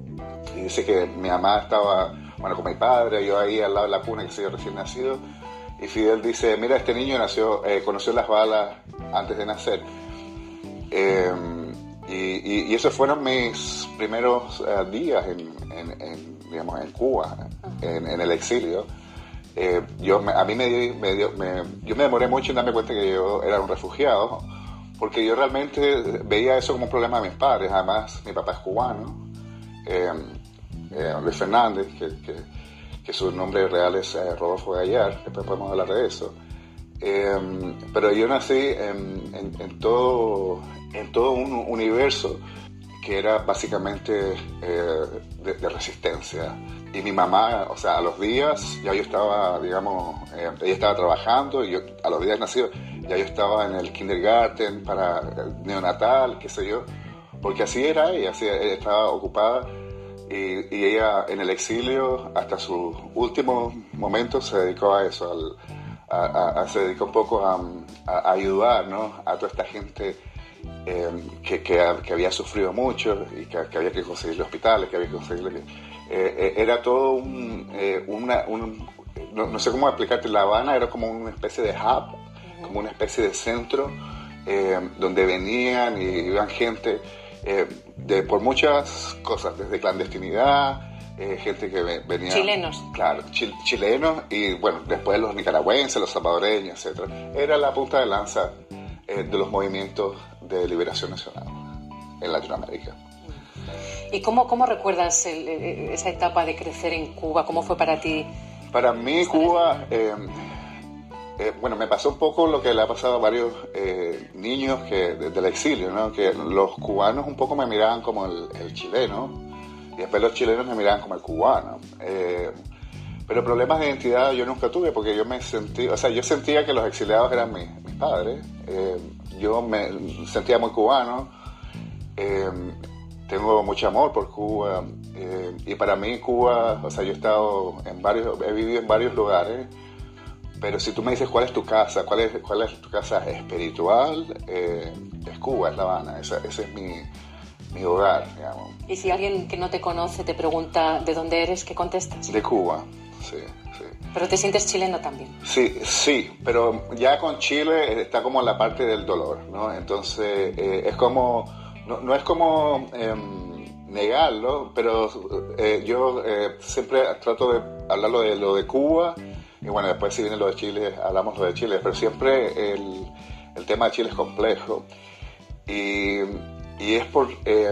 Y dice que mi mamá estaba, bueno, con mi padre, yo ahí al lado de la cuna, que soy yo recién nacido. Y Fidel dice, mira, este niño nació, eh, conoció las balas antes de nacer. Eh, y, y, y esos fueron mis primeros uh, días en, en, en, digamos, en Cuba, en, en el exilio. Eh, yo, me, a mí me, me, dio, me, yo me demoré mucho en darme cuenta que yo era un refugiado, porque yo realmente veía eso como un problema de mis padres. Además, mi papá es cubano. Eh, eh, Luis Fernández, que, que, que su nombre real es eh, Rodolfo Gallar, después podemos hablar de eso. Eh, pero yo nací en, en, en, todo, en todo un universo que era básicamente eh, de, de resistencia. Y mi mamá, o sea, a los días ya yo estaba, digamos, eh, ella estaba trabajando, y yo a los días nacidos ya yo estaba en el kindergarten para el neonatal, qué sé yo, porque así era ella, así ella estaba ocupada. Y, y ella en el exilio hasta sus últimos momentos se dedicó a eso, al, a, a, a, se dedicó un poco a, a ayudar, ¿no?, a toda esta gente eh, que, que, que había sufrido mucho y que, que había que conseguirle hospitales, que había que conseguirle... Eh, era todo un... Eh, una, un no, no sé cómo explicarte, La Habana era como una especie de hub, uh-huh. como una especie de centro eh, donde venían y iban gente... Eh, de, por muchas cosas, desde clandestinidad, eh, gente que venía... Chilenos. Claro, chi, chilenos y, bueno, después los nicaragüenses, los salvadoreños, etcétera. Era la punta de lanza eh, de los movimientos de liberación nacional en Latinoamérica. ¿Y cómo, cómo recuerdas el, esa etapa de crecer en Cuba? ¿Cómo fue para ti? Para mí, Cuba... Eh, Eh, bueno, me pasó un poco lo que le ha pasado a varios eh, niños que, de, del exilio, ¿no? Que los cubanos un poco me miraban como el, el chileno y después los chilenos me miraban como el cubano. Eh, pero problemas de identidad yo nunca tuve porque yo me sentí, o sea, yo sentía que los exiliados eran mis, mis padres. Eh, yo me sentía muy cubano. Eh, tengo mucho amor por Cuba eh, y para mí Cuba, o sea, yo he estado en varios, he vivido en varios lugares. Pero si tú me dices cuál es tu casa, cuál es, cuál es tu casa espiritual, eh, es Cuba, es La Habana, ese, ese es mi, mi hogar, digamos. Y si alguien que no te conoce te pregunta de dónde eres, ¿qué contestas? De Cuba, sí, sí. ¿Pero te sientes chileno también? Sí, sí, pero ya con Chile está como la parte del dolor, ¿no? Entonces eh, es como, no, no es como eh, negarlo, pero eh, yo eh, siempre trato de hablarlo de lo de Cuba. Y bueno, después si viene lo de Chile, hablamos lo de Chile, pero siempre el, el tema de Chile es complejo. Y, y es por eh,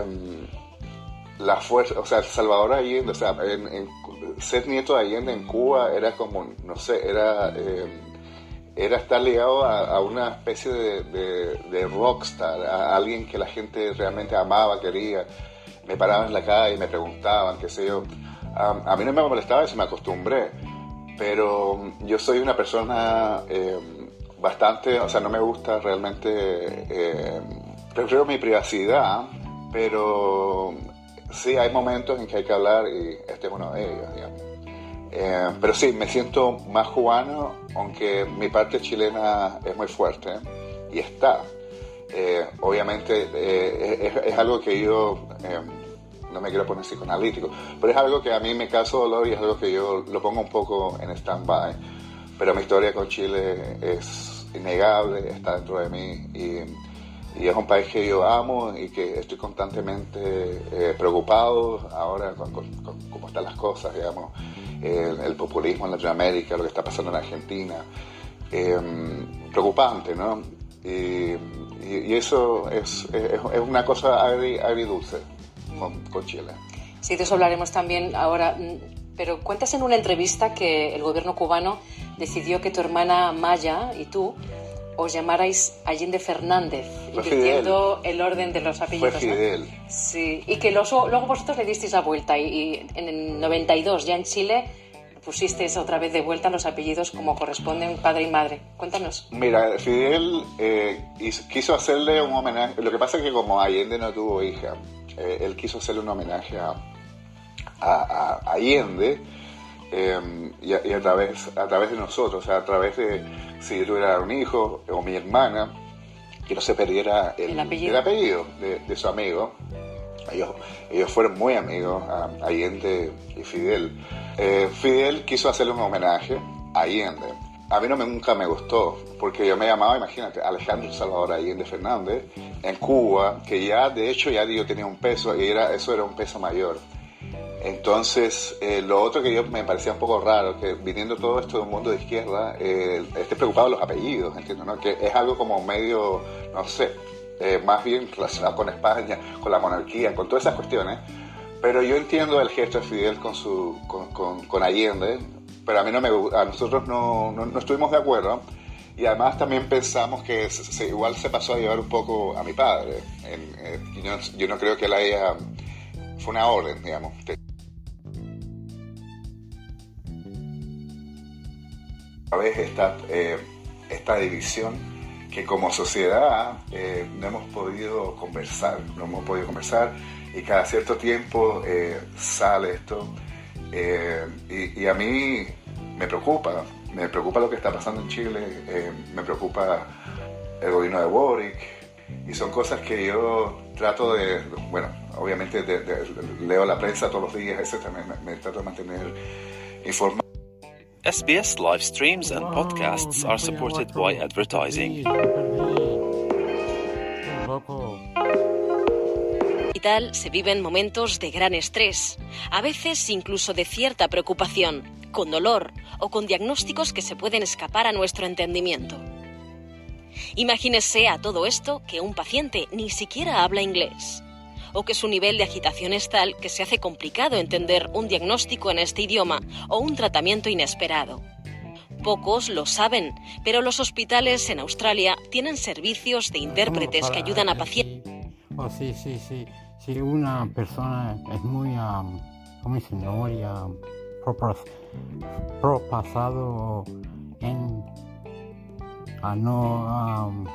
la fuerza, o sea, Salvador Allende, o sea, en, en, ser nieto de Allende en Cuba era como, no sé, era, eh, era estar ligado a, a una especie de, de, de rockstar, a alguien que la gente realmente amaba, quería. Me paraban en la calle y me preguntaban, qué sé yo. A, a mí no me molestaba eso, me acostumbré. Pero yo soy una persona eh, bastante, o sea, no me gusta realmente, eh, prefiero mi privacidad, pero sí hay momentos en que hay que hablar y este es uno de ellos, digamos. Eh, pero sí, me siento más cubano, aunque mi parte chilena es muy fuerte y está. Eh, obviamente eh, es, es algo que yo... Eh, no me quiero poner psicoanalítico, pero es algo que a mí me causa dolor y es algo que yo lo pongo un poco en stand-by. Pero mi historia con Chile es innegable, está dentro de mí y, y es un país que yo amo y que estoy constantemente eh, preocupado ahora con, con, con cómo están las cosas, digamos, el, el populismo en Latinoamérica, lo que está pasando en Argentina. Eh, preocupante, ¿no? Y, y, y eso es, es, es una cosa agri, agridulce con, con Chile. Sí, de eso hablaremos también ahora, pero cuentas en una entrevista que el gobierno cubano decidió que tu hermana Maya y tú os llamarais Allende Fernández, invirtiendo el orden de los apellidos. Fue Fidel. ¿No? Sí, y que los, luego vosotros le disteis la vuelta y, y en el noventa y dos, ya en Chile, pusisteis otra vez de vuelta los apellidos como corresponden padre y madre. Cuéntanos. Mira, Fidel eh, hizo, quiso hacerle un homenaje. Lo que pasa es que como Allende no tuvo hija, eh, él quiso hacerle un homenaje a, a, a Allende. Eh, y, a, y a través a través de nosotros, o sea, a través de si yo tuviera un hijo o mi hermana, que no se perdiera el, el apellido, el apellido de, de su amigo. Ellos, ellos fueron muy amigos, a Allende y Fidel. Eh, Fidel quiso hacerle un homenaje a Allende. A mí no me, nunca me gustó, porque yo me llamaba, imagínate, Alejandro Salvador Allende Fernández, en Cuba, que ya, de hecho, ya yo tenía un peso, y era, eso era un peso mayor. Entonces, eh, lo otro que yo me parecía un poco raro, que viniendo todo esto de un mundo de izquierda, eh, esté preocupado de los apellidos, ¿entiendes? ¿No? Que es algo como medio, no sé, eh, más bien relacionado con España, con la monarquía, con todas esas cuestiones. Pero yo entiendo el gesto de Fidel con, su, con, con, con Allende, pero a mí no me, a nosotros no, no, no estuvimos de acuerdo. Y además también pensamos que se, se, igual se pasó a llevar un poco a mi padre. En, eh, yo, yo no creo que él haya... Fue una orden, digamos. A veces esta, eh, esta división que como sociedad eh, no hemos podido conversar, no hemos podido conversar y cada cierto tiempo eh, sale esto eh, y, y a mí me preocupa, me preocupa lo que está pasando en Chile, eh, me preocupa el gobierno de Boric y son cosas que yo trato de, bueno, obviamente de, de, de, leo la prensa todos los días, etcétera, me, me trato de mantener informado. S B S live streams and podcasts are supported by advertising. Y tal se viven momentos de gran estrés, a veces incluso de cierta preocupación, con dolor o con diagnósticos que se pueden escapar a nuestro entendimiento. Imagínese a todo esto que un paciente ni siquiera habla inglés, o que su nivel de agitación es tal que se hace complicado entender un diagnóstico en este idioma o un tratamiento inesperado. Pocos lo saben, pero los hospitales en Australia tienen servicios de intérpretes que ayudan a pacientes. Oh, sí, sí, sí. Si una persona es muy, um, ¿cómo se llama? Um, propasado en a no um,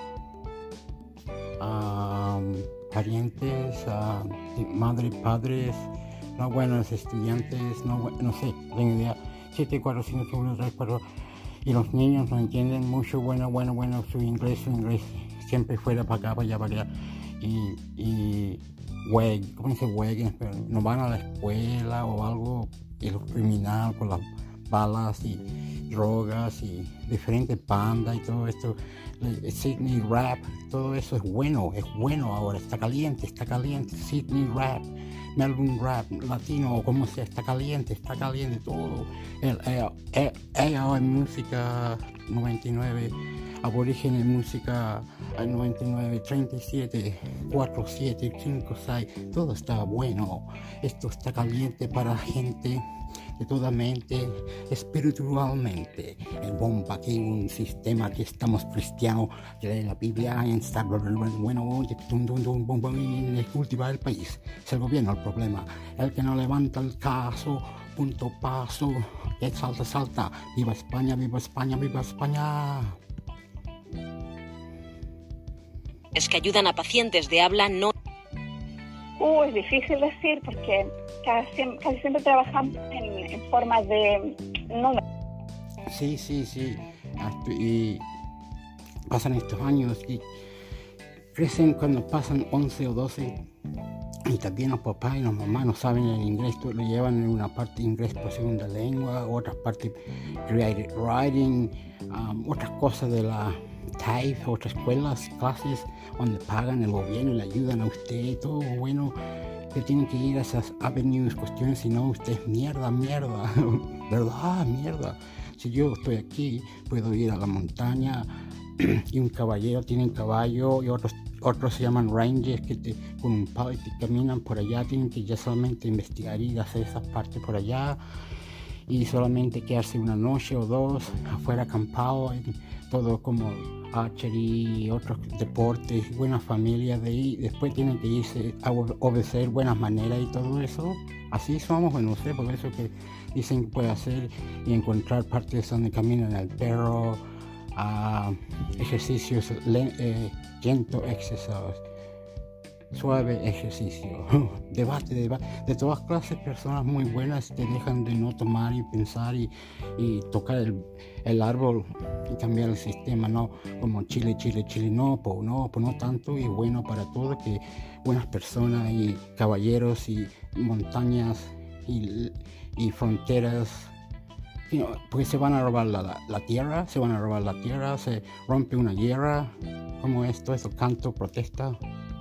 um, parientes, uh, madres, padres, no buenos estudiantes, no, no sé, tengo idea, siete, cuatro, cinco, uno, tres, cuatro, y los niños no entienden mucho, bueno, bueno, bueno, su inglés, su inglés, siempre fuera para acá, para allá, para allá, y, y hueg, ¿cómo se hueguen? No van a la escuela o algo, y los criminales con las balas y drogas y diferentes bandas y todo esto, Sydney Rap, todo eso es bueno, es bueno ahora, está caliente, está caliente, Sydney Rap, Melbourne Rap, latino o como sea, está caliente, está caliente todo, el A O en música noventa y nueve, aborigen en música noventa y nueve, treinta y siete, cuatro, siete, cinco, seis, todo está bueno, esto está caliente para gente de toda mente, espiritualmente. El bomba, aquí un sistema que estamos cristianos, que lee la Biblia y está bueno, y cultivar el país. Es el gobierno el problema. El que no levanta el caso, punto paso, que salta, salta. Viva España, viva España, viva España. Es que ayudan a pacientes de habla no. Uh, es difícil decir porque casi, casi siempre trabajamos en, en forma de números. Sí, sí, sí. Y pasan estos años y crecen cuando pasan once o doce y también los papás y las mamás no saben el inglés, lo llevan en una parte inglés por segunda lengua, otra parte creative writing, um, otras cosas de la T A F E, otras escuelas, clases donde pagan el gobierno y le ayudan a usted, todo bueno, que tienen que ir a esas avenues, cuestiones, si no usted es mierda, mierda, ¿verdad? Mierda. Si yo estoy aquí, puedo ir a la montaña y un caballero, tienen caballo, y otros otros se llaman rangers, que te, con un palo y te caminan por allá. Tienen que ya solamente investigar y hacer esas partes por allá, y solamente quedarse una noche o dos afuera acampado, todo como archery y otros deportes, buenas familias de ahí. Después tienen que irse a obedecer buenas maneras y todo eso. Así somos, no sé, por eso que dicen que puede hacer y encontrar partes donde caminan el perro, uh, ejercicios eh, lento, ejercicios, suave ejercicio, debate, debate, de todas clases, personas muy buenas te dejan de no tomar y pensar y, y tocar el, el árbol y cambiar el sistema, no como Chile, Chile, Chile, no, pues no, pues no tanto, y bueno para todos, que buenas personas y caballeros y montañas y, y fronteras. You know, porque se van a robar la, la, la tierra, se van a robar la tierra, se rompe una guerra, como esto, eso, canto, protesta.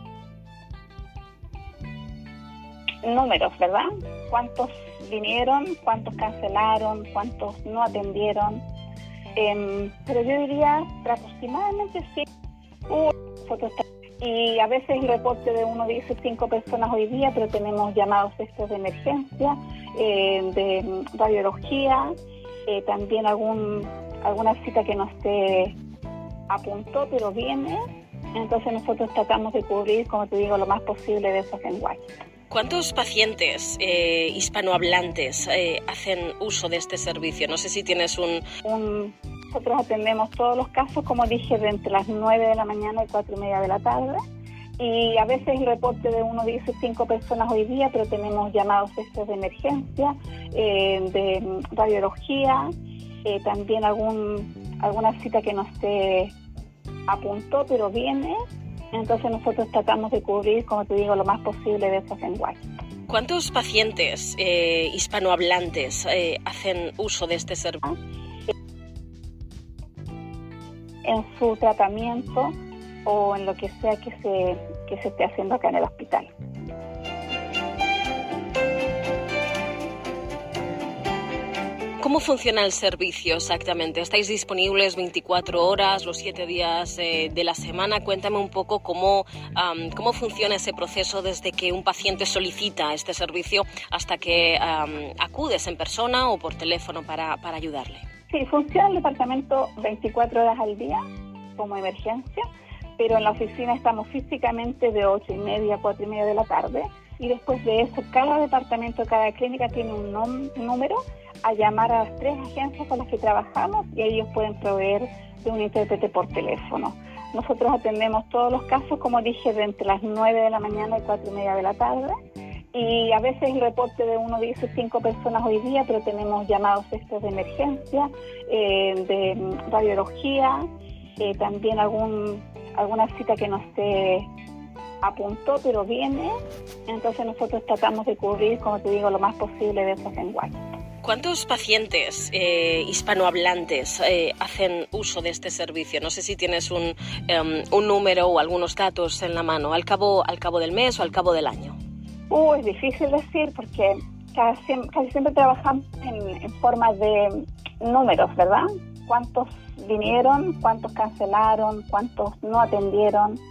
Números, ¿verdad? ¿Cuántos vinieron? ¿Cuántos cancelaron? ¿Cuántos no atendieron? Eh, pero yo diría aproximadamente sí. Uh, y a veces el reporte de uno dice cinco personas hoy día, pero tenemos llamados estos de emergencia, eh, de radiología, eh, también algún alguna cita que no se apuntó, pero viene. Entonces nosotros tratamos de cubrir, como te digo, lo más posible de esos lenguajes. ¿Cuántos pacientes eh, hispanohablantes eh, hacen uso de este servicio? No sé si tienes un... un... Nosotros atendemos todos los casos, como dije, de entre las nueve de la mañana y cuatro y media de la tarde. Y a veces el reporte de uno dice cinco personas hoy día, pero tenemos llamados estos de emergencia, eh, de radiología, eh, también algún alguna cita que no se apuntó, pero viene. Entonces nosotros tratamos de cubrir, como te digo, lo más posible de esos lenguajes. ¿Cuántos pacientes eh, hispanohablantes eh, hacen uso de este servicio? En su tratamiento o en lo que sea que se, que se esté haciendo acá en el hospital. ¿Cómo funciona el servicio exactamente? ¿Estáis disponibles veinticuatro horas, los siete días eh, de la semana? Cuéntame un poco cómo, um, cómo funciona ese proceso desde que un paciente solicita este servicio hasta que um, acudes en persona o por teléfono para, para ayudarle. Sí, funciona el departamento veinticuatro horas al día como emergencia, pero en la oficina estamos físicamente de ocho y media a cuatro y media de la tarde, y después de eso cada departamento, cada clínica tiene un, nom- un número a llamar a las tres agencias con las que trabajamos, y ellos pueden proveer de un intérprete por teléfono. Nosotros atendemos todos los casos, como dije, de entre las nueve de la mañana y cuatro y media de la tarde, y a veces el reporte de uno dice cinco personas hoy día, pero tenemos llamados estos de emergencia, eh, de radiología, eh, también algún alguna cita que no se apuntó, pero viene. Entonces nosotros tratamos de cubrir, como te digo, lo más posible de esos lenguajes. ¿Cuántos pacientes eh, hispanohablantes eh, hacen uso de este servicio? No sé si tienes un, um, un número o algunos datos en la mano, al cabo, al cabo del mes o al cabo del año. Uh, es difícil decir porque casi, casi siempre trabajamos en, en forma de números, ¿verdad? ¿Cuántos vinieron? ¿Cuántos cancelaron? ¿Cuántos no atendieron?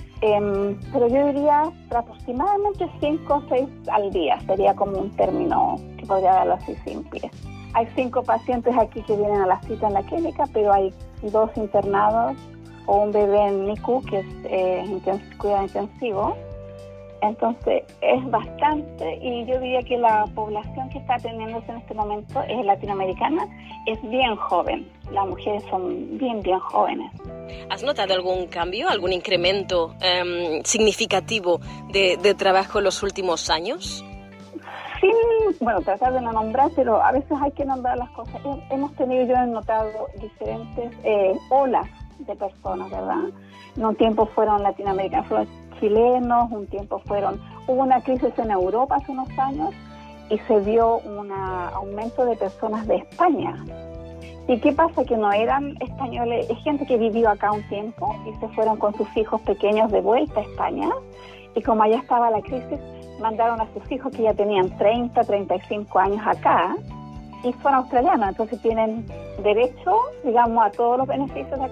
Eh, pero yo diría aproximadamente cinco o seis al día, sería como un término que podría darlo así simple. Hay cinco pacientes aquí que vienen a la cita en la clínica, pero hay dos internados o un bebé en N I C U, que es eh, intens- cuidado intensivo. Entonces es bastante, y yo diría que la población que está atendiéndose en este momento es latinoamericana, es bien joven, las mujeres son bien, bien jóvenes. ¿Has notado algún cambio, algún incremento um, significativo de, de trabajo en los últimos años? Sí, bueno, tratar de no nombrar, pero a veces hay que nombrar las cosas. Hemos tenido, yo he notado diferentes eh, olas de personas, ¿verdad? En un tiempo fueron latinoamericanos, fueron chilenos, un tiempo fueron... Hubo una crisis en Europa hace unos años y se vio un aumento de personas de España. ¿Y qué pasa? Que no eran españoles, es gente que vivió acá un tiempo y se fueron con sus hijos pequeños de vuelta a España, y como allá estaba la crisis, mandaron a sus hijos que ya tenían treinta, treinta y cinco años acá, y son australianos, entonces tienen derecho, digamos, a todos los beneficios de acá,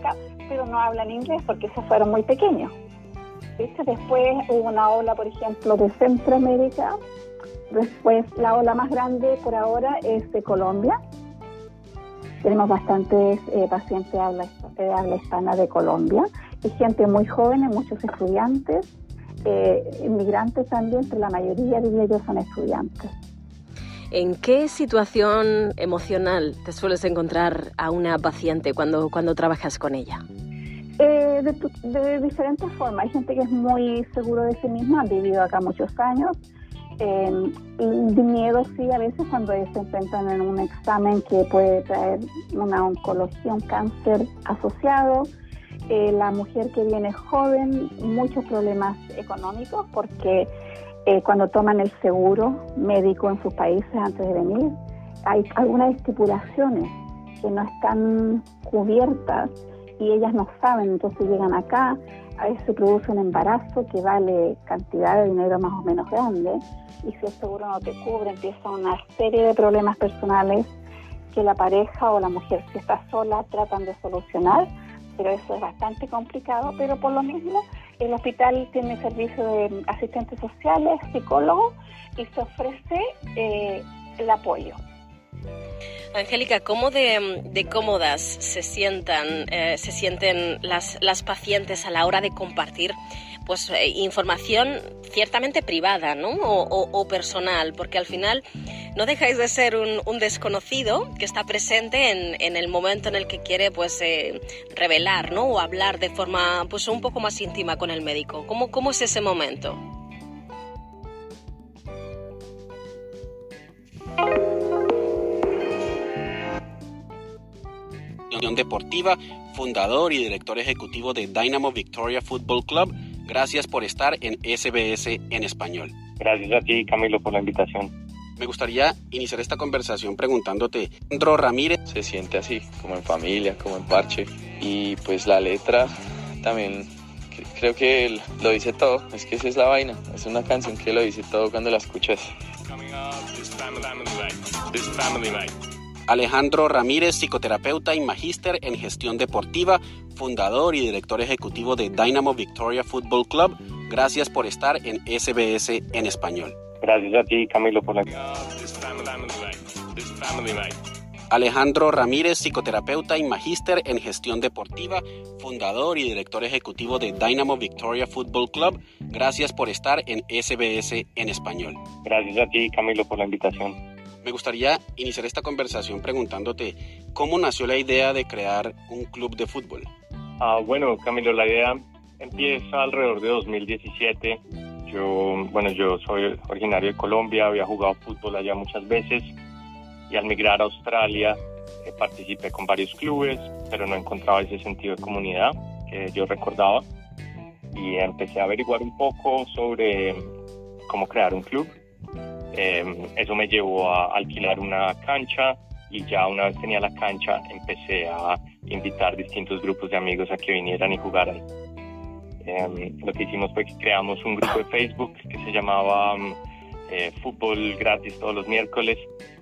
pero no hablan inglés porque esos fueron muy pequeños. ¿Viste? Después hubo una ola, por ejemplo, de Centroamérica. Después la ola más grande por ahora es de Colombia. Tenemos bastantes eh, pacientes de habla, de habla hispana de Colombia y gente muy joven, muchos estudiantes, eh, inmigrantes también, pero la mayoría de ellos son estudiantes. ¿En qué situación emocional te sueles encontrar a una paciente cuando, cuando trabajas con ella? Eh, de, de diferentes formas. Hay gente que es muy seguro de sí misma, han vivido acá muchos años. Eh, de miedo sí a veces cuando se enfrentan en un examen que puede traer una oncología, un cáncer asociado. Eh, la mujer que viene joven, muchos problemas económicos porque eh, cuando toman el seguro médico en sus países antes de venir, hay algunas estipulaciones que no están cubiertas y ellas no saben, entonces llegan acá, a veces se produce un embarazo que vale cantidad de dinero más o menos grande y si el seguro no te cubre empieza una serie de problemas personales que la pareja o la mujer, si está sola, tratan de solucionar, pero eso es bastante complicado, pero por lo mismo el hospital tiene servicio de asistentes sociales, psicólogos y se ofrece eh, el apoyo. Angélica, ¿cómo de, de cómodas se sientan, eh, se sienten las, las pacientes a la hora de compartir pues eh, información ciertamente privada, ¿no? O, o, o personal, porque al final no dejáis de ser un, un desconocido que está presente en, en el momento en el que quiere pues eh, revelar, ¿no? O hablar de forma pues un poco más íntima con el médico. ¿Cómo, cómo es ese momento? Deportiva, fundador y director ejecutivo de Dynamo Victoria Football Club. Gracias por estar en S B S en español. Gracias a ti, Camilo, por la invitación. Me gustaría iniciar esta conversación preguntándote, Andro Ramírez. Se siente así, como en familia, como en parche. Y pues la letra también creo que lo dice todo. Es que esa es la vaina. Es una canción que lo dice todo cuando la escuchas. Alejandro Ramírez, psicoterapeuta y magíster en gestión deportiva, fundador y director ejecutivo de Dynamo Victoria Football Club. Gracias por estar en S B S en español. Gracias a ti, Camilo, por la... Alejandro Ramírez, psicoterapeuta y magíster en gestión deportiva, fundador y director ejecutivo de Dynamo Victoria Football Club. Gracias por estar en S B S en español. Gracias a ti, Camilo, por la invitación. Me gustaría iniciar esta conversación preguntándote cómo nació la idea de crear un club de fútbol. Ah, bueno, Camilo, la idea empieza alrededor de dos mil diecisiete. Yo, bueno, yo soy originario de Colombia, había jugado fútbol allá muchas veces y al migrar a Australia eh, participé con varios clubes, pero no encontraba ese sentido de comunidad que yo recordaba y empecé a averiguar un poco sobre cómo crear un club. Eh, eso me llevó a alquilar una cancha y ya una vez tenía la cancha empecé a invitar distintos grupos de amigos a que vinieran y jugaran. Eh, lo que hicimos fue que creamos un grupo de Facebook que se llamaba eh, Fútbol Gratis todos los miércoles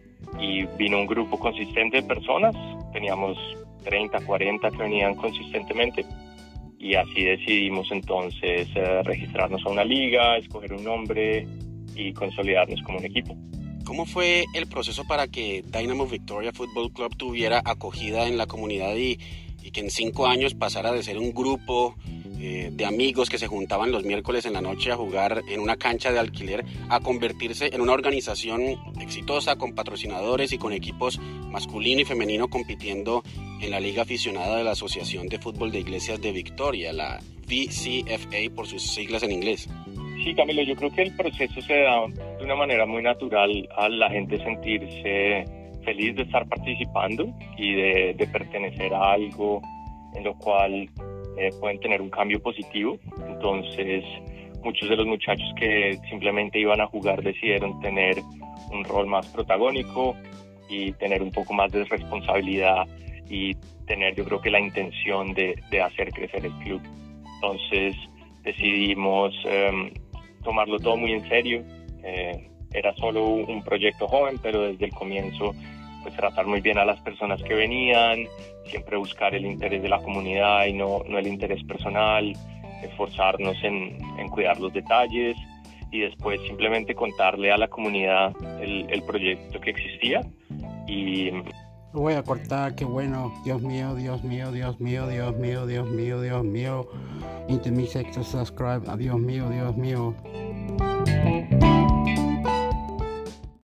y vino un grupo consistente de personas, teníamos treinta, cuarenta que venían consistentemente y así decidimos entonces eh, registrarnos a una liga, escoger un nombre y consolidarnos como un equipo. ¿Cómo fue el proceso para que Dynamo Victoria Football Club tuviera acogida en la comunidad y, y que en cinco años pasara de ser un grupo eh, de amigos que se juntaban los miércoles en la noche a jugar en una cancha de alquiler a convertirse en una organización exitosa con patrocinadores y con equipos masculino y femenino compitiendo en la liga aficionada de la Asociación de Fútbol de Iglesias de Victoria, la V C F A por sus siglas en inglés? Sí, Camilo, yo creo que el proceso se da de una manera muy natural a la gente sentirse feliz de estar participando y de, de pertenecer a algo en lo cual eh, pueden tener un cambio positivo. Entonces, muchos de los muchachos que simplemente iban a jugar decidieron tener un rol más protagónico y tener un poco más de responsabilidad y tener, yo creo que la intención de, de hacer crecer el club. Entonces, decidimos eh, tomarlo todo muy en serio. Eh, era solo un proyecto joven, pero desde el comienzo pues tratar muy bien a las personas que venían, siempre buscar el interés de la comunidad y no, no el interés personal, esforzarnos en, en cuidar los detalles y después simplemente contarle a la comunidad el, el proyecto que existía. Y lo voy a cortar, qué bueno. Dios mío, Dios mío, Dios mío, Dios mío, Dios mío, Dios mío. Intermixed subscribe. Dios mío, Dios mío.